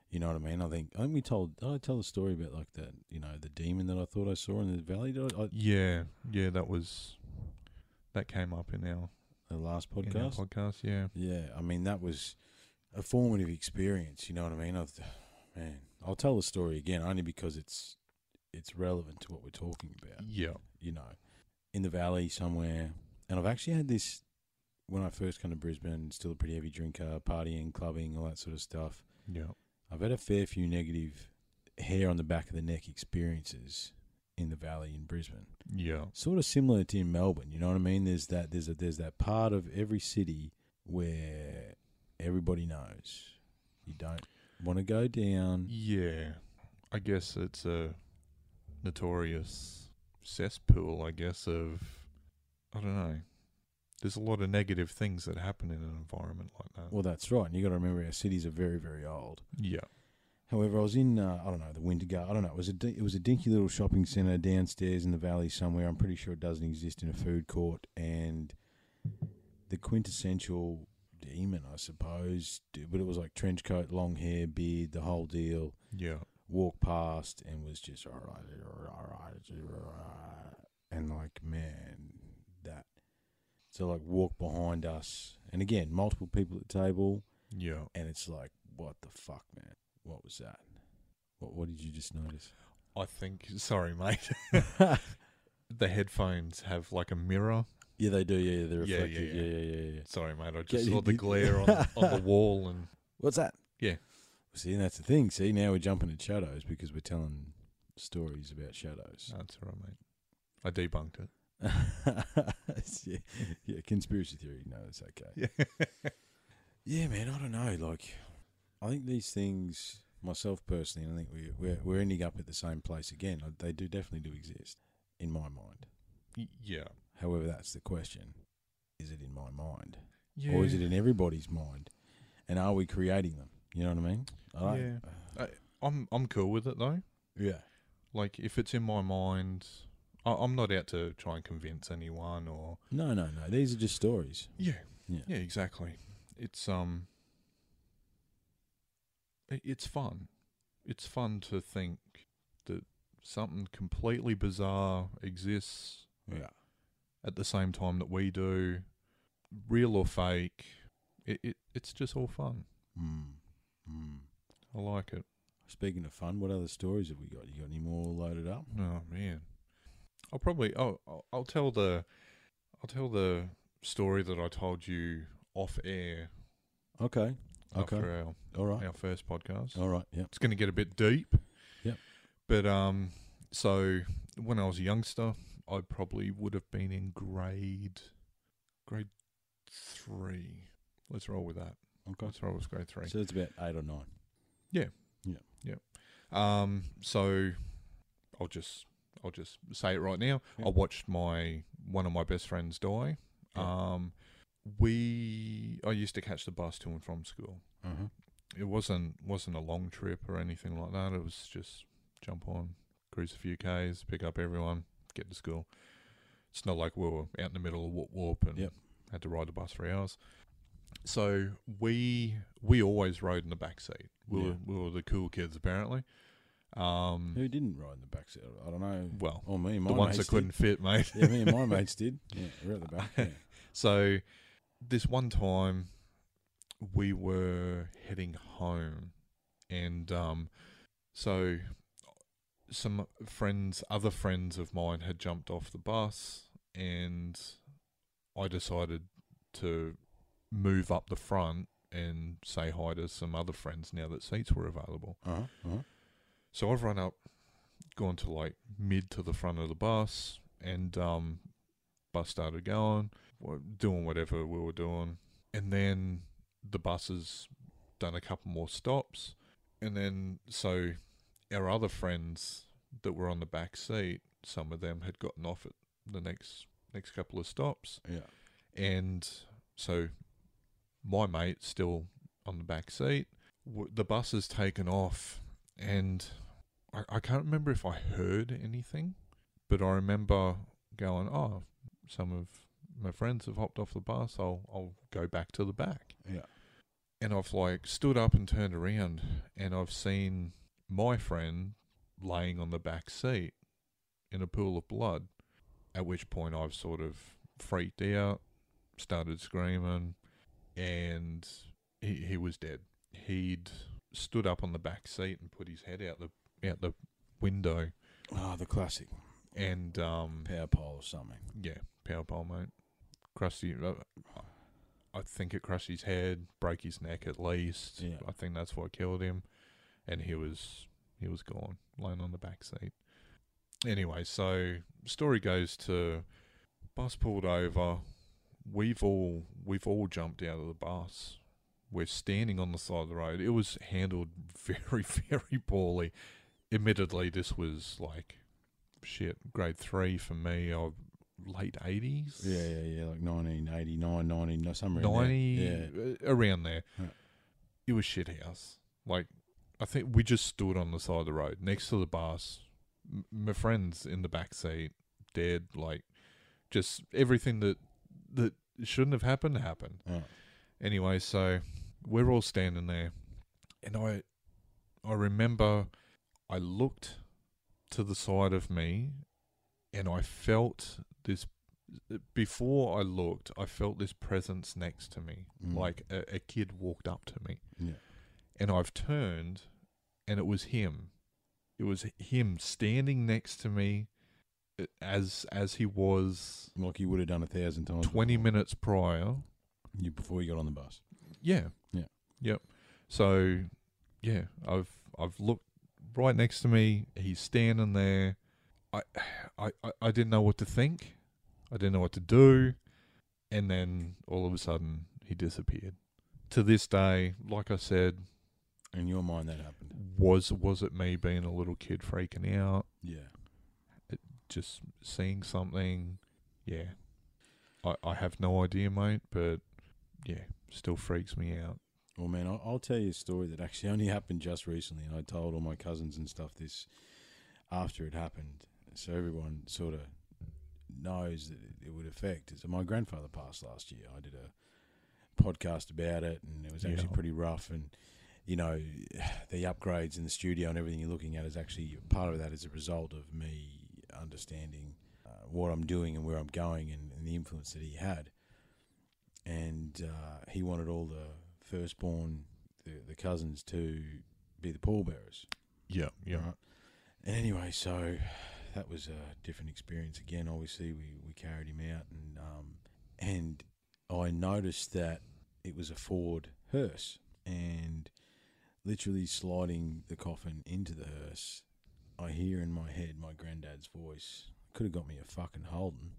You know what I mean? I think I think we told. Did I tell the story about like that? You know, the demon that I thought I saw in the valley. Did I, I, Yeah, yeah, that was that came up in our, the last in our podcast. podcast. Yeah, Yeah, I mean that was a formative experience. You know what I mean? I've, man, I'll tell the story again only because it's it's relevant to what we're talking about. yeah, You know, in the valley somewhere, and I've actually had this when I first came to Brisbane. Still a pretty heavy drinker, partying, clubbing, all that sort of stuff. yeah, I've had a fair few negative hair on the back of the neck experiences in the valley in Brisbane. yeah, Sort of similar to in Melbourne, you know what I mean? There's that there's a there's that part of every city where everybody knows you don't want to go down. yeah. I guess it's a notorious cesspool. I guess of I don't know. There's a lot of negative things that happen in an environment like that. Well, that's right. And you got to remember our cities are very very old. Yeah, However, I was in uh, I don't know the Winter Gar- I don't know. It was a di- it was a dinky little shopping centre downstairs in the valley somewhere. I'm pretty sure it doesn't exist in a food court. And the quintessential demon, I suppose, d- but it was like trench coat, long hair, beard, the whole deal. yeah, Walked past and was just all right, all right, all right, all right. And like man, that. So like walk behind us, and again multiple people at the table, yeah. and it's like, what the fuck, man? What was that? What What did you just notice? I think. Sorry, mate. The headphones have like a mirror. Yeah, they do. Yeah, they're Yeah, yeah, reflective. yeah. Yeah, yeah, yeah. yeah. Sorry, mate. I Yeah, just you- saw the you- glare on, on the wall, and What's that? Yeah. See, and that's the thing. See, now we're jumping at shadows because we're telling stories about shadows. that's all right, mate. I debunked it. yeah, yeah, conspiracy theory. No, it's okay. Yeah. Yeah, man. I don't know. Like, I think these things, myself personally, I think we we're we're ending up at the same place again. Uh, They do definitely do exist, in my mind. Y- Yeah. However, that's the question: is it in my mind, Yeah. or is it in everybody's mind? And are we creating them? You know what I mean? I like- Yeah. I'm I'm cool with it though. yeah. Like if it's in my mind, I, I'm not out to try and convince anyone or. No, no, no. These are just stories. Yeah. Yeah. Yeah. Exactly. It's um. i- It's fun. It's fun to think that something completely bizarre exists Yeah. at the same time that we do, real or fake. It, it it's just all fun. Mm. Mm. I like it. Speaking of fun, what other stories have we got? You got any more loaded up? Oh man, I'll probably oh I'll, I'll tell the I'll tell the story that I told you off air Okay. Okay. after our All right. our first podcast. All right. Yeah. It's going to get a bit deep. Yep. But um, so when I was a youngster, I probably would have been in grade grade three. Let's roll with that. Okay. Let's roll with grade three. So it's about eight or nine. Um, so I'll just I'll just say it right now. Yeah. I watched my one of my best friends die. Yeah. Um, we I used to catch the bus to and from school. Uh-huh. It wasn't wasn't a long trip or anything like that. It was just jump on, cruise a few k's, pick up everyone, get to school. It's not like we were out in the middle of Whoop Whoop and Yep. had to ride the bus for hours. So we we always rode in the back seat. We Yeah. were we were the cool kids apparently. Um, Who didn't ride in the back seat? I don't know. well, Oh, me and my the ones that mates couldn't fit, mate. did. Yeah, me and my mates did. Yeah, we're at the back. Yeah. So this one time we were heading home, and um, so some friends, other friends of mine, had jumped off the bus, and I decided to move up the front and say hi to some other friends now that seats were available. Uh-huh. Uh-huh. So I've run up, gone to like mid to the front of the bus, and um, bus started going, we're doing whatever we were doing, and then the bus has done a couple more stops, and then so our other friends that were on the back seat, some of them had gotten off at the next next couple of stops, Yeah. and so my mate's still on the back seat. W- the bus has taken off, and I, I can't remember if I heard anything, but I remember going, oh, some of my friends have hopped off the bus, I'll I'll go back to the back. Yeah. and I've like stood up and turned around, and I've seen my friend laying on the back seat in a pool of blood. At which point I've sort of freaked out, started screaming, and he he was dead. He'd stood up on the back seat and put his head out the out the window, Oh, the classic and um power pole or something. yeah, power pole, mate. Crusty, uh, I think it crushed his head, broke his neck at least. Yeah. I think that's what killed him, and he was he was gone, laying on the back seat. Anyway, so story goes to bus pulled over. We've all we've all jumped out of the bus. We're standing on the side of the road. It was handled very, very poorly. Admittedly, this was like shit, grade three for me. I late eighties. Yeah, yeah, yeah, like nineteen eighty-nine, ninety, no, somewhere in ninety, there. Yeah. uh, around there. Yeah. It was shit house. Like, I think we just stood on the side of the road next to the bus. M- my friend's in the back seat, dead. Like, just everything that that shouldn't have happened happened. Oh. Anyway, so we're all standing there, and I, I remember, I looked to the side of me, and I felt this. Before I looked, I felt this presence next to me, Mm. like a, a kid walked up to me, Yeah. and I've turned, and it was him. It was him standing next to me, uh, as as he was Like you would have done a thousand times. twenty before. minutes prior. You before you got on the bus. Yeah. Yeah. Yep. So, yeah, I've I've looked right next to me. He's standing there. I, I, I, I didn't know what to think. I didn't know what to do. And then all of a sudden, he disappeared. To this day, like I said, In your mind, that happened. was was it me being a little kid freaking out, Yeah. just seeing something? Yeah. I, I have no idea, mate, but yeah, still freaks me out. Well, man, I'll, I'll tell you a story that actually only happened just recently, and I told all my cousins and stuff this after it happened, so everyone sort of knows that it, it would affect. So my grandfather passed last year. I did a podcast about it, and it was actually Yeah. pretty rough. And you know, the upgrades in the studio and everything you're looking at is actually part of that is a result of me understanding uh, what I'm doing and where I'm going, and, and the influence that he had. And uh, he wanted all the firstborn, the, the cousins, to be the pallbearers. Yeah, yeah. Right? And anyway, so that was a different experience. Again, obviously, we, we carried him out, and um, and I noticed that it was a Ford hearse, and literally sliding the coffin into the hearse, I hear in my head my granddad's voice. Could have got me a fucking Holden.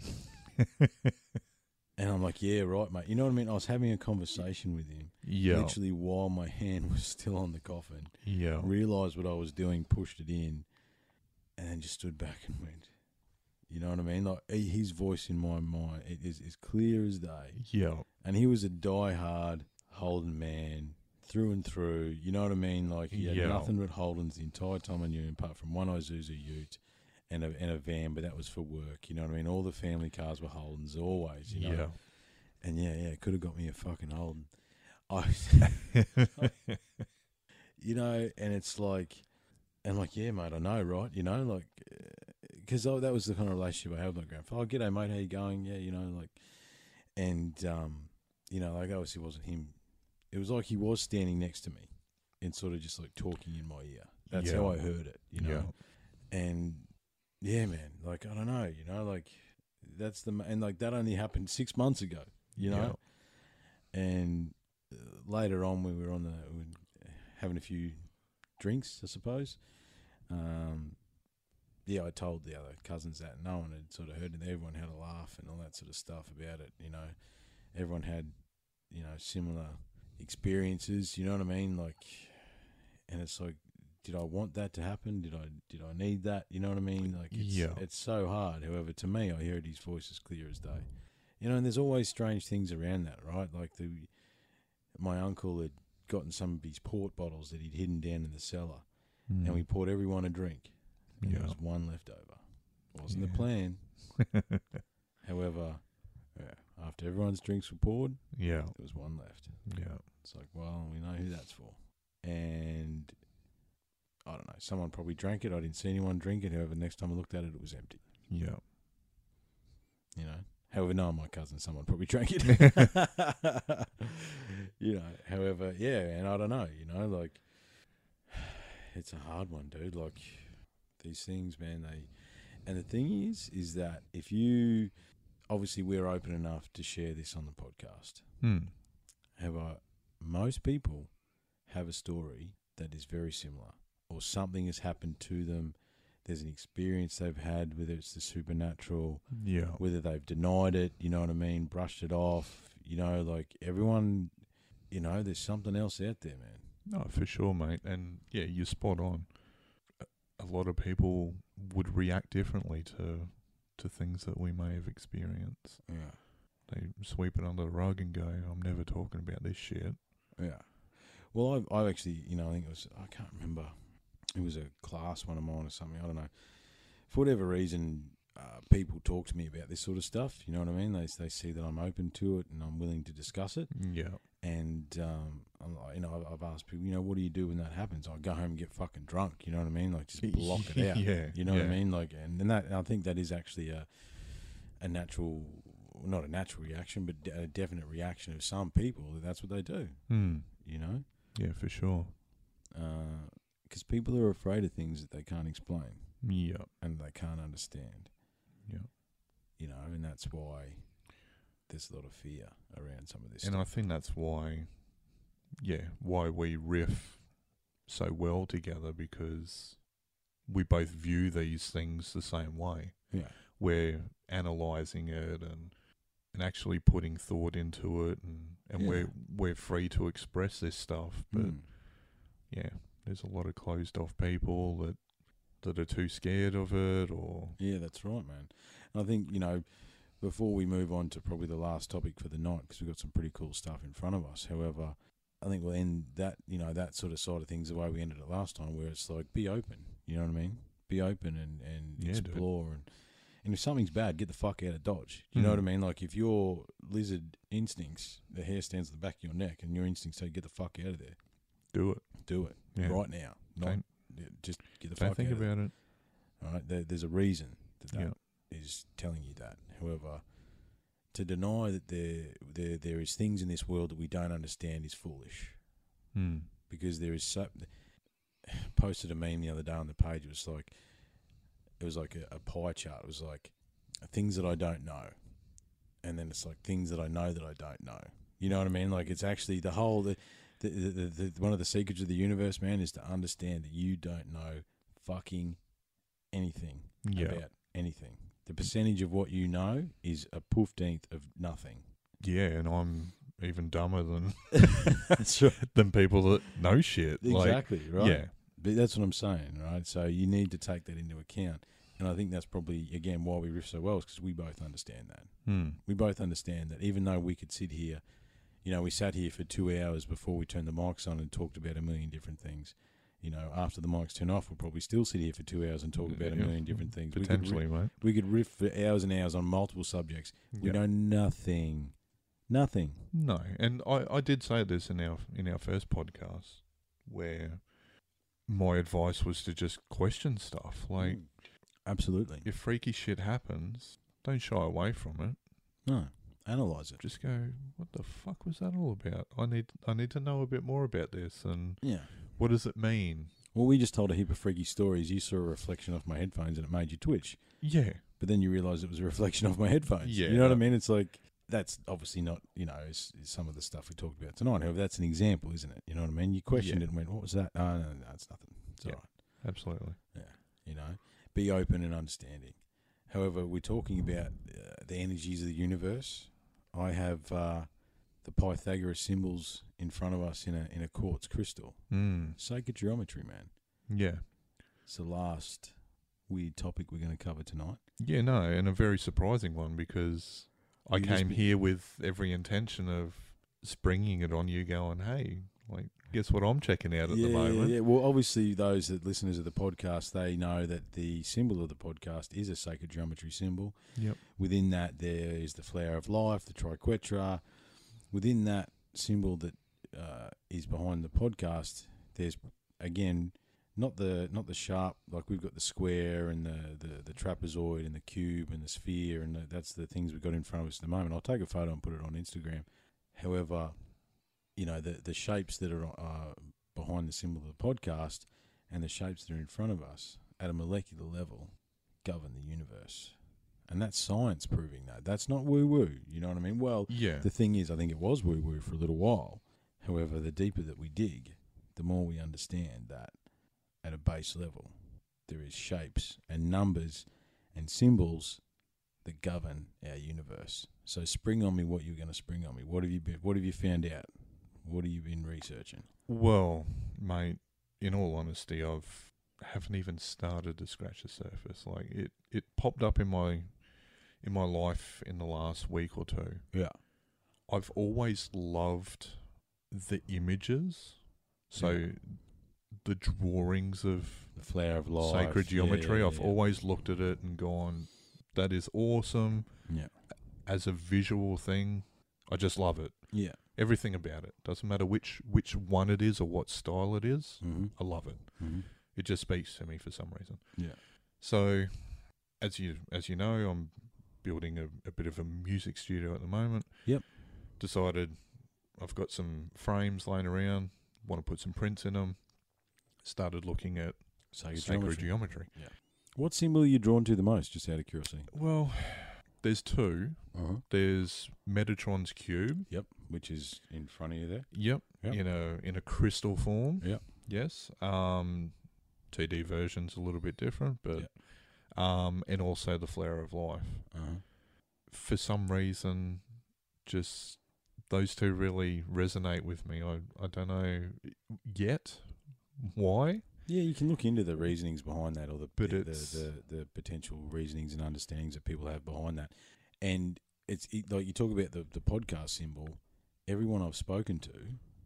And I'm like, yeah, right, mate. You know what I mean? I was having a conversation with him, Yeah, literally while my hand was still on the coffin. yeah, Realised what I was doing, pushed it in, and then just stood back and went, you know what I mean? Like, he- his voice in my mind, it is as clear as day. yeah, And he was a die-hard Holden man through and through. You know what I mean? Like, he had Yeah. nothing but Holdens the entire time I knew him, apart from one Isuzu Ute and a, and a van, but that was for work. You know what I mean? All the family cars were Holdens, always, you know? yeah. And yeah, yeah, could have got me a fucking Holden. I, you know, and it's like, and like, yeah, mate, I know, right? You know, like, because that was the kind of relationship I had with my grandfather. Oh, g'day, mate, how you going? Yeah, you know, like, and, um, you know, like, obviously it wasn't him. It was like he was standing next to me and sort of just like talking in my ear. That's Yeah. how I heard it, you know? And yeah, man, like, I don't know, you know, like, that's the, and like, that only happened six months ago, you know? And uh, later on, we were on the, we were having a few drinks, I suppose. Um, yeah, I told the other cousins that, and no one had sort of heard it. Everyone had a laugh and all that sort of stuff about it, you know? Everyone had, you know, similar experiences, you know what I mean? Like, and it's like, did I want that to happen? Did I did I need that? You know what I mean? Like, it's, Yeah. it's so hard. However, to me, I heard his voice as clear as day. You know, and there's always strange things around that, right? Like, the my uncle had gotten some of his port bottles that he'd hidden down in the cellar, Mm. and we poured everyone a drink. And Yeah. there was one left over. Wasn't the Yeah. plan. However, yeah, after everyone's drinks were poured, yeah, there was one left. yeah. It's like, well, we know who that's for. And I don't know, someone probably drank it. I didn't see anyone drink it. However, next time I looked at it, it was empty. Yeah. You know, however, knowing my cousin, someone probably drank it. You know, however, yeah, and I don't know, you know, like, it's a hard one, dude. Like, these things, man, they, and the thing is, is that if you, obviously we're open enough to share this on the podcast. Hmm. However, most people have a story that is very similar, or something has happened to them. There's an experience they've had, whether it's the supernatural, Yeah. whether they've denied it, you know what I mean, brushed it off, you know, like everyone, you know, there's something else out there, man. No, for sure, mate. And yeah, you're spot on. A- A lot of people would react differently to to things that we may have experienced. Yeah. They sweep it under the rug and go, I'm never talking about this shit. Yeah. Well, I've, I've actually, you know, I think it was, I can't remember, it was a class one of mine or something, I don't know. For whatever reason, uh, people talk to me about this sort of stuff, you know what I mean? They they see that I'm open to it and I'm willing to discuss it. Yeah. And, um, I'm like, you know, I've, I've asked people, you know, what do you do when that happens? I go home and get fucking drunk, you know what I mean? Like, just block it out. Yeah. You know yeah. what I mean? Like, and, and that, and I think that is actually a, a natural, not a natural reaction, but a definite reaction of some people. That's what they do, Hmm. you know? Yeah, for sure. Because uh, people are afraid of things that they can't explain Yeah. and they can't understand, Yeah. you know, and that's why there's a lot of fear around some of this And stuff. I think that's why, yeah, why we riff so well together, because we both view these things the same way. Yeah. We're analysing it and and actually putting thought into it, and, and Yeah. we're we're free to express this stuff. But Mm. yeah, there's a lot of closed off people that that are too scared of it, or Yeah, that's right, man. And I think, you know, before we move on to probably the last topic for the night, because we've got some pretty cool stuff in front of us. However, I think we'll end that, you know, that sort of side of things the way we ended it last time, where it's like, be open, you know what I mean? Be open and, and Yeah, dude. explore. And, and if something's bad, get the fuck out of Dodge. You know Mm. what I mean? Like, if your lizard instincts, the hair stands at the back of your neck, and your instincts say, get the fuck out of there, do it. do it Yeah. right now. Not, Don't, yeah, just get the don't fuck think out of there. about it. All right, there, there's a reason that that Yeah. is telling you that. However, to deny that there there there is things in this world that we don't understand is foolish, Hmm. because there is so. Posted a meme the other day on the page. It was like, it was like a, a pie chart. It was like things that I don't know, and then it's like things that I know that I don't know. You know what I mean? Like, it's actually the whole the the, the, the, the one of the secrets of the universe, man, is to understand that you don't know fucking anything Yeah. about anything. The percentage of what you know is a fifteenth of nothing. Yeah, and I'm even dumber than That's right. than people that know shit. Exactly, like, right? Yeah. But that's what I'm saying, right? So you need to take that into account. And I think that's probably, again, why we riff so well, is because we both understand that. Hmm. We both understand that even though we could sit here, you know, we sat here for two hours before we turned the mics on and talked about a million different things. You know, after the mics turn off, we'll probably still sit here for two hours and talk about a Yeah, million different things. Potentially, we could, mate. we could riff for hours and hours on multiple subjects. We Yeah. know nothing. Nothing. No, and I, I did say this in our in our first podcast, where my advice was to just question stuff. Like, Mm. Absolutely. if freaky shit happens, don't shy away from it. No. Analyze it. Just go, what the fuck was that all about? I need I need to know a bit more about this, and Yeah. what does it mean? Well, we just told a heap of freaky stories. You saw a reflection off my headphones and it made you twitch. Yeah, But then you realised it was a reflection off my headphones. Yeah. You know what I mean? It's like, that's obviously not, you know, is, is some of the stuff we talked about tonight. However, that's an example, isn't it? You know what I mean? You questioned Yeah. it and went, what was that? Oh, no, no, no, it's nothing. It's Yeah. all right. absolutely. Yeah. You know, be open and understanding. However, we're talking about uh, the energies of the universe. I have uh, the Pythagoras symbols in front of us in a in a quartz crystal. Mm. Sacred geometry, man. Yeah. It's the last weird topic we're going to cover tonight. Yeah, no, and a very surprising one, because I You just came be- here with every intention of springing it on you, going, hey, like, guess what I'm checking out at yeah, the moment? yeah. Well, obviously, those that listeners of the podcast, they know that the symbol of the podcast is a sacred geometry symbol. Yep. Within that, there is the flower of life, the triquetra. Within that symbol that uh, is behind the podcast, there's again not the not the sharp, like we've got the square and the, the, the trapezoid and the cube and the sphere, and the, that's the things we've got in front of us at the moment. I'll take a photo and put it on Instagram. However, you know, the the shapes that are uh, behind the symbol of the podcast and the shapes that are in front of us at a molecular level govern the universe. And that's science proving that. That's not woo-woo, you know what I mean? Well, Yeah. the thing is, I think it was woo-woo for a little while. However, the deeper that we dig, the more we understand that at a base level, there is shapes and numbers and symbols that govern our universe. So spring on me what you're going to spring on me. What have you been, what have you found out? What have you been researching? Well, mate, in all honesty, I've haven't even started to scratch the surface. Like it, it popped up in my in my life in the last week or two. Yeah. I've always loved the images. So Yeah. the drawings of The flower of life. sacred Yeah, geometry, yeah, I've yeah. always looked at it and gone, that is awesome. Yeah. As a visual thing, I just love it. Yeah. Everything about it. Doesn't matter which which one it is or what style it is. Mm-hmm. I love it. Mm-hmm. It just speaks to me for some reason. Yeah. So, as you as you know, I'm building a, a bit of a music studio at the moment. Yep. Decided I've got some frames laying around, want to put some prints in them. Started looking at Sacred, sacred geometry. geometry. Yeah. What symbol are you drawn to the most, just out of curiosity? Well, there's two. Uh-huh. There's Metatron's cube. Yep. Which is in front of you there. Yep. Yep. In a in a crystal form. Yep. Yes. Um, T D version's a little bit different, but Yep. um, and also the Flower of Life. Uh-huh. For some reason, just those two really resonate with me. I I don't know yet why. Yeah, you can look into the reasonings behind that, or the But the, it's- the, the the potential reasonings and understandings that people have behind that. And it's it, like you talk about the the podcast symbol. Everyone I've spoken to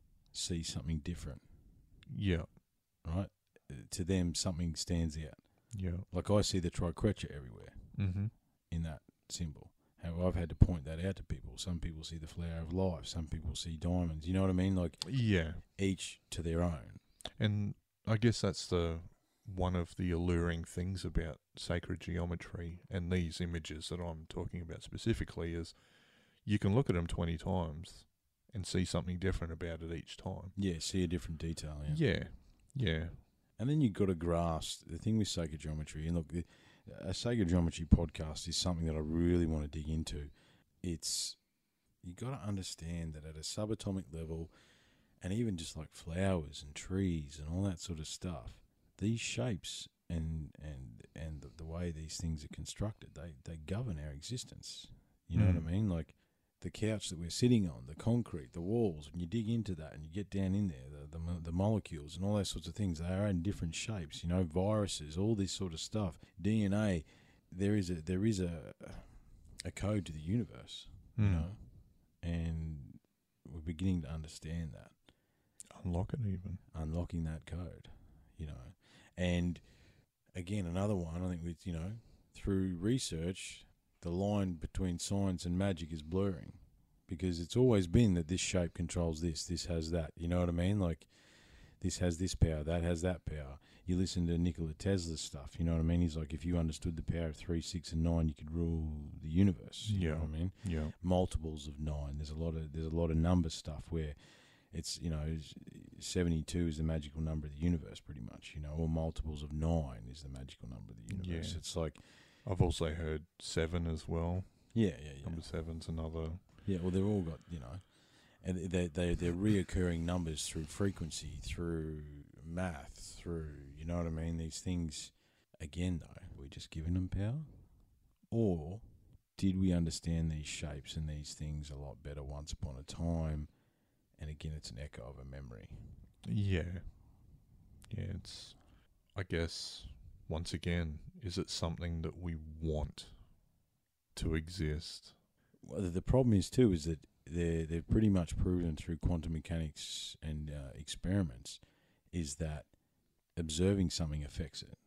sees something different, Yeah. right? Uh, To them, something stands out. Yeah. Like I see the triquetra everywhere Mm-hmm. in that symbol. How I've had to point that out to people. Some people see the flower of life. Some people see diamonds. You know what I mean? Like Yeah. each to their own. And I guess that's the one of the alluring things about sacred geometry and these images that I'm talking about specifically is you can look at them twenty times and see something different about it each time. Yeah, see a different detail. Yeah. Yeah. Yeah. And then you've got to grasp the thing with sacred geometry. And look, the- a sacred geometry podcast is something that I really want to dig into. It's, you got to understand that at a subatomic level, and even just like flowers and trees and all that sort of stuff, these shapes and and and the, the way these things are constructed, they, they govern our existence. You know Mm. what I mean? Like the couch that we're sitting on, the concrete, the walls, when you dig into that and you get down in there, the, the, mo- the molecules and all those sorts of things, they are in different shapes, you know, viruses, all this sort of stuff. D N A, there is a, there is a, a code to the universe, you Mm. know, and we're beginning to understand that, Unlock it even. unlocking that code, you know. And again, another one, I think with, you know, through research, the line between science and magic is blurring, because it's always been that this shape controls this, this has that, you know what I mean? Like, this has this power, that has that power. You listen to Nikola Tesla's stuff, you know what I mean? He's like, if you understood the power of three, six, and nine, you could rule the universe. You Yeah. know what I mean? Yeah. Multiples of nine. There's a lot of there's a lot of number stuff where it's, you know, seventy-two is the magical number of the universe, pretty much. You know, or multiples of nine is the magical number of the universe. Yeah. It's like, I've also heard seven as well. yeah, yeah, yeah. Number seven's another. Yeah, well, they've all got, you know, and they they they're reoccurring numbers through frequency, through math, through, you know what I mean. These things, again, though, are we just giving them power, or did we understand these shapes and these things a lot better once upon a time? And again, it's an echo of a memory. Yeah. Yeah, it's, I guess, once again, is it something that we want to exist? Well, the- the problem is too is that they they've pretty much proven through quantum mechanics and uh, experiments is that observing something affects it.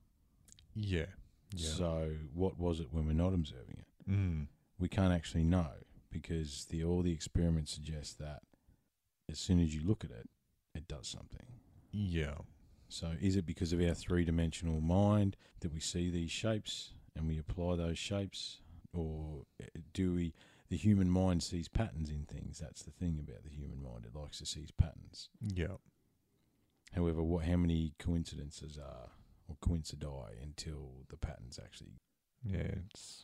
Yeah. Yeah. So what was it when we're not observing it? Mm. We can't actually know, because the all the experiments suggest that as soon as you look at it, it does something. Yeah. So is it because of our three-dimensional mind that we see these shapes and we apply those shapes? Or do we, the human mind sees patterns in things? That's the thing about the human mind. It likes to see patterns. Yeah. However, what how many coincidences are or coincidi until the patterns actually... Yeah, it's...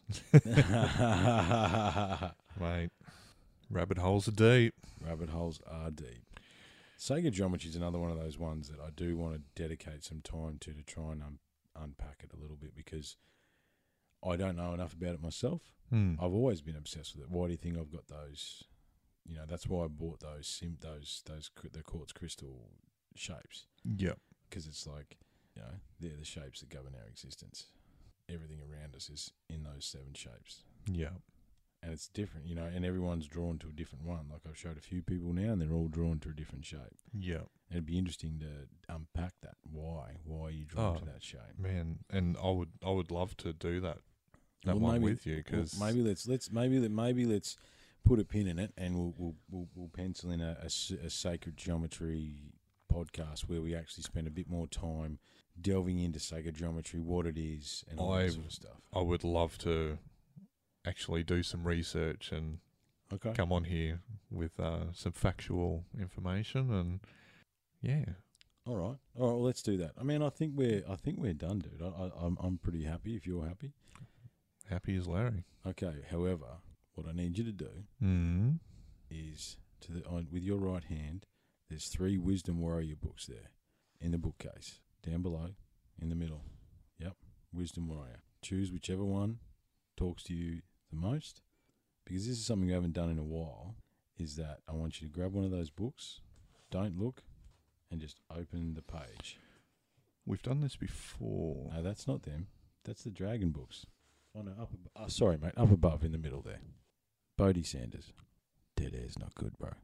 Mate, rabbit holes are deep. Rabbit holes are deep. Sega Geometry is another one of those ones that I do want to dedicate some time to to try and um, unpack it a little bit, because I don't know enough about it myself. Hmm. I've always been obsessed with it. Why do you think I've got those? You know, that's why I bought those sim those those cr- the quartz crystal shapes, Yep. because it's like, you know, they're the shapes that govern our existence. Everything around us is in those seven shapes. Yeah. And it's different, you know, and everyone's drawn to a different one. Like I've showed a few people now, and they're all drawn to a different shape. Yeah. And it'd be interesting to unpack that. Why? Why are you drawn Oh, to that shape? Man, and I would I would love to do that that Well, one maybe- with you, Well, because maybe let's let's maybe let maybe let's put a pin in it, and we'll we'll we'll, we'll pencil in a, a s- a sacred geometry podcast where we actually spend a bit more time delving into sacred geometry, what it is, and all that I- sort of stuff. I would love to actually do some research and Okay. come on here with uh, some factual information, and yeah, All right. All right. Well, let's do that. I mean, I think we're I think we're done, dude. I, I, I'm I'm pretty happy. If you're happy. happy as Larry. Okay. However, what I need you to do Mm. is to the on, with your right hand. There's three Wisdom Warrior books there in the bookcase down below, in the middle. Yep, Wisdom Warrior. Choose whichever one talks to you the most, because this is something you haven't done in a while. Is that I want you to grab one of those books, don't look, and just open the page. We've done this before. No, that's not them. That's the Dragon books. Oh no, up above. Oh, sorry, mate. Up above in the middle there. Bodie Sanders. Dead air's not good, bro.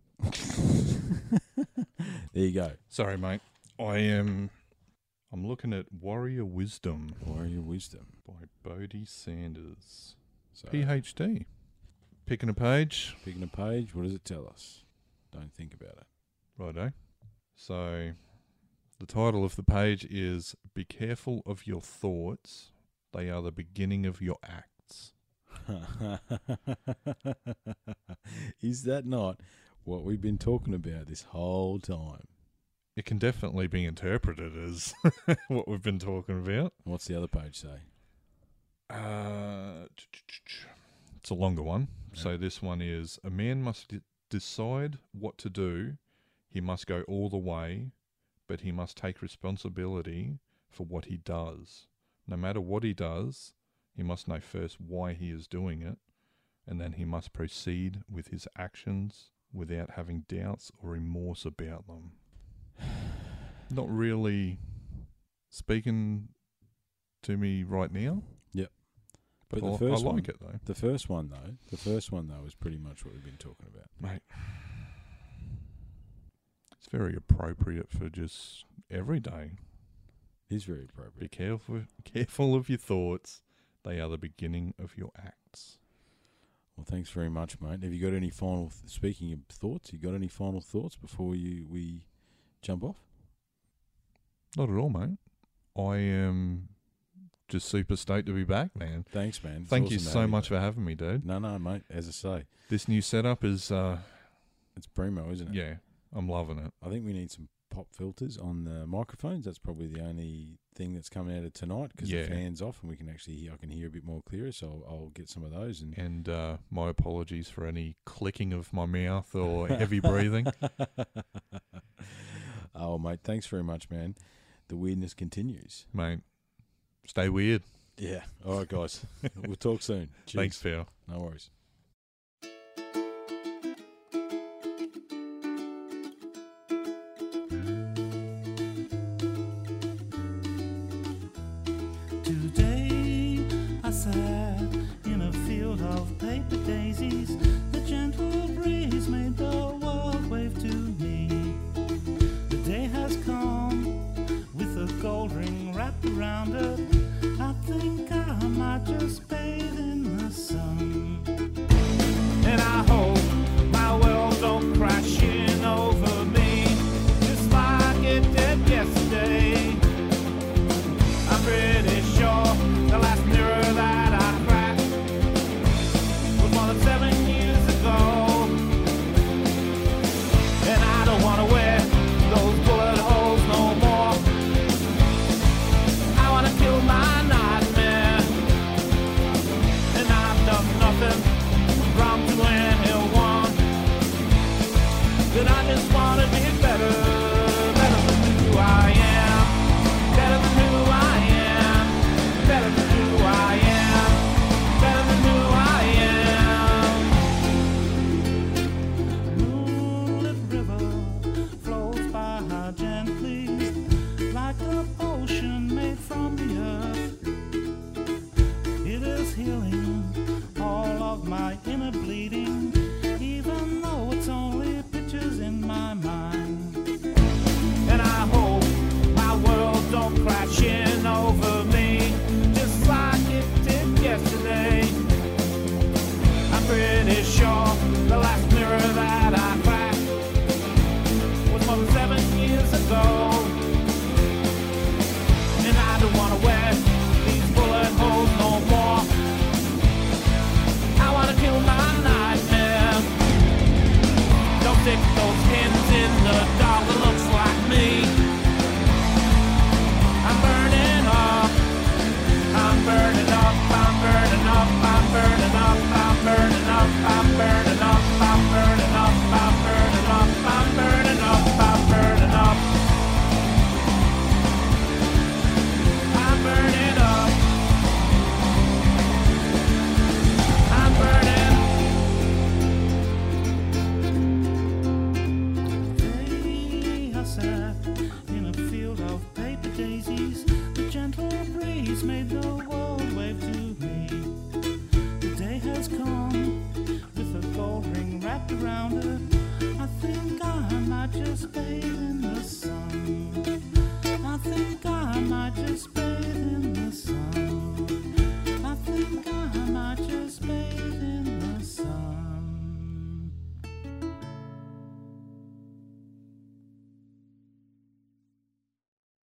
There you go. Sorry, mate. I am. I'm looking at Warrior Wisdom Warrior Wisdom. by Bodie Sanders, So, PhD. Picking a page. picking a page, what does it tell us? Don't think about it. Righto. So, the title of the page is "Be Careful of Your Thoughts. They are the beginning of your acts." Is that not what we've been talking about this whole time? It can definitely be interpreted as what we've been talking about. What's the other page say? Uh, it's a longer one. Yeah. So this one is: a man must d- decide what to do. He must go all the way, but he must take responsibility for what he does. No matter what he does, he must know first why he is doing it, and then he must proceed with his actions without having doubts or remorse about them. Not really speaking to me right now. But I, the first I like one, it though. the first one though, the first one though is pretty much what we've been talking about. Mate, it's very appropriate for just every day. It is very Be appropriate. careful, careful of your thoughts. They are the beginning of your acts. Well, thanks very much, mate. Have you got any final? Th- speaking of thoughts, you got any final thoughts before you we jump off? Not at all, mate. I am just super stoked to be back, man. Thanks, man. It's Thank you awesome to so have much back. for having me, dude. No, no, mate. As I say, This new setup is, uh, it's primo, isn't it? yeah, I'm loving it. I think we need some pop filters on the microphones. That's probably the only thing that's coming out of tonight, because Yeah. the fan's off and we can actually hear, I can hear a bit more clearer. So I'll, I'll get some of those. And And uh, my apologies for any clicking of my mouth or heavy breathing. Oh, mate, thanks very much, man. The weirdness continues. Mate, stay weird. Yeah. All right, guys. We'll talk soon. Cheers. Thanks, pal. No worries. Today I sat in a field of paper daisies. The gentle breeze made the world wave to me. The day has come with a gold ring wrapped around it. I think I might just bathe in the sun. And I hope my world don't crash in over sat in a field of paper daisies. The gentle breeze made the world wave to me. The day has come with a gold ring wrapped around it. I think I might just bathe in the sun. I think I might just bathe in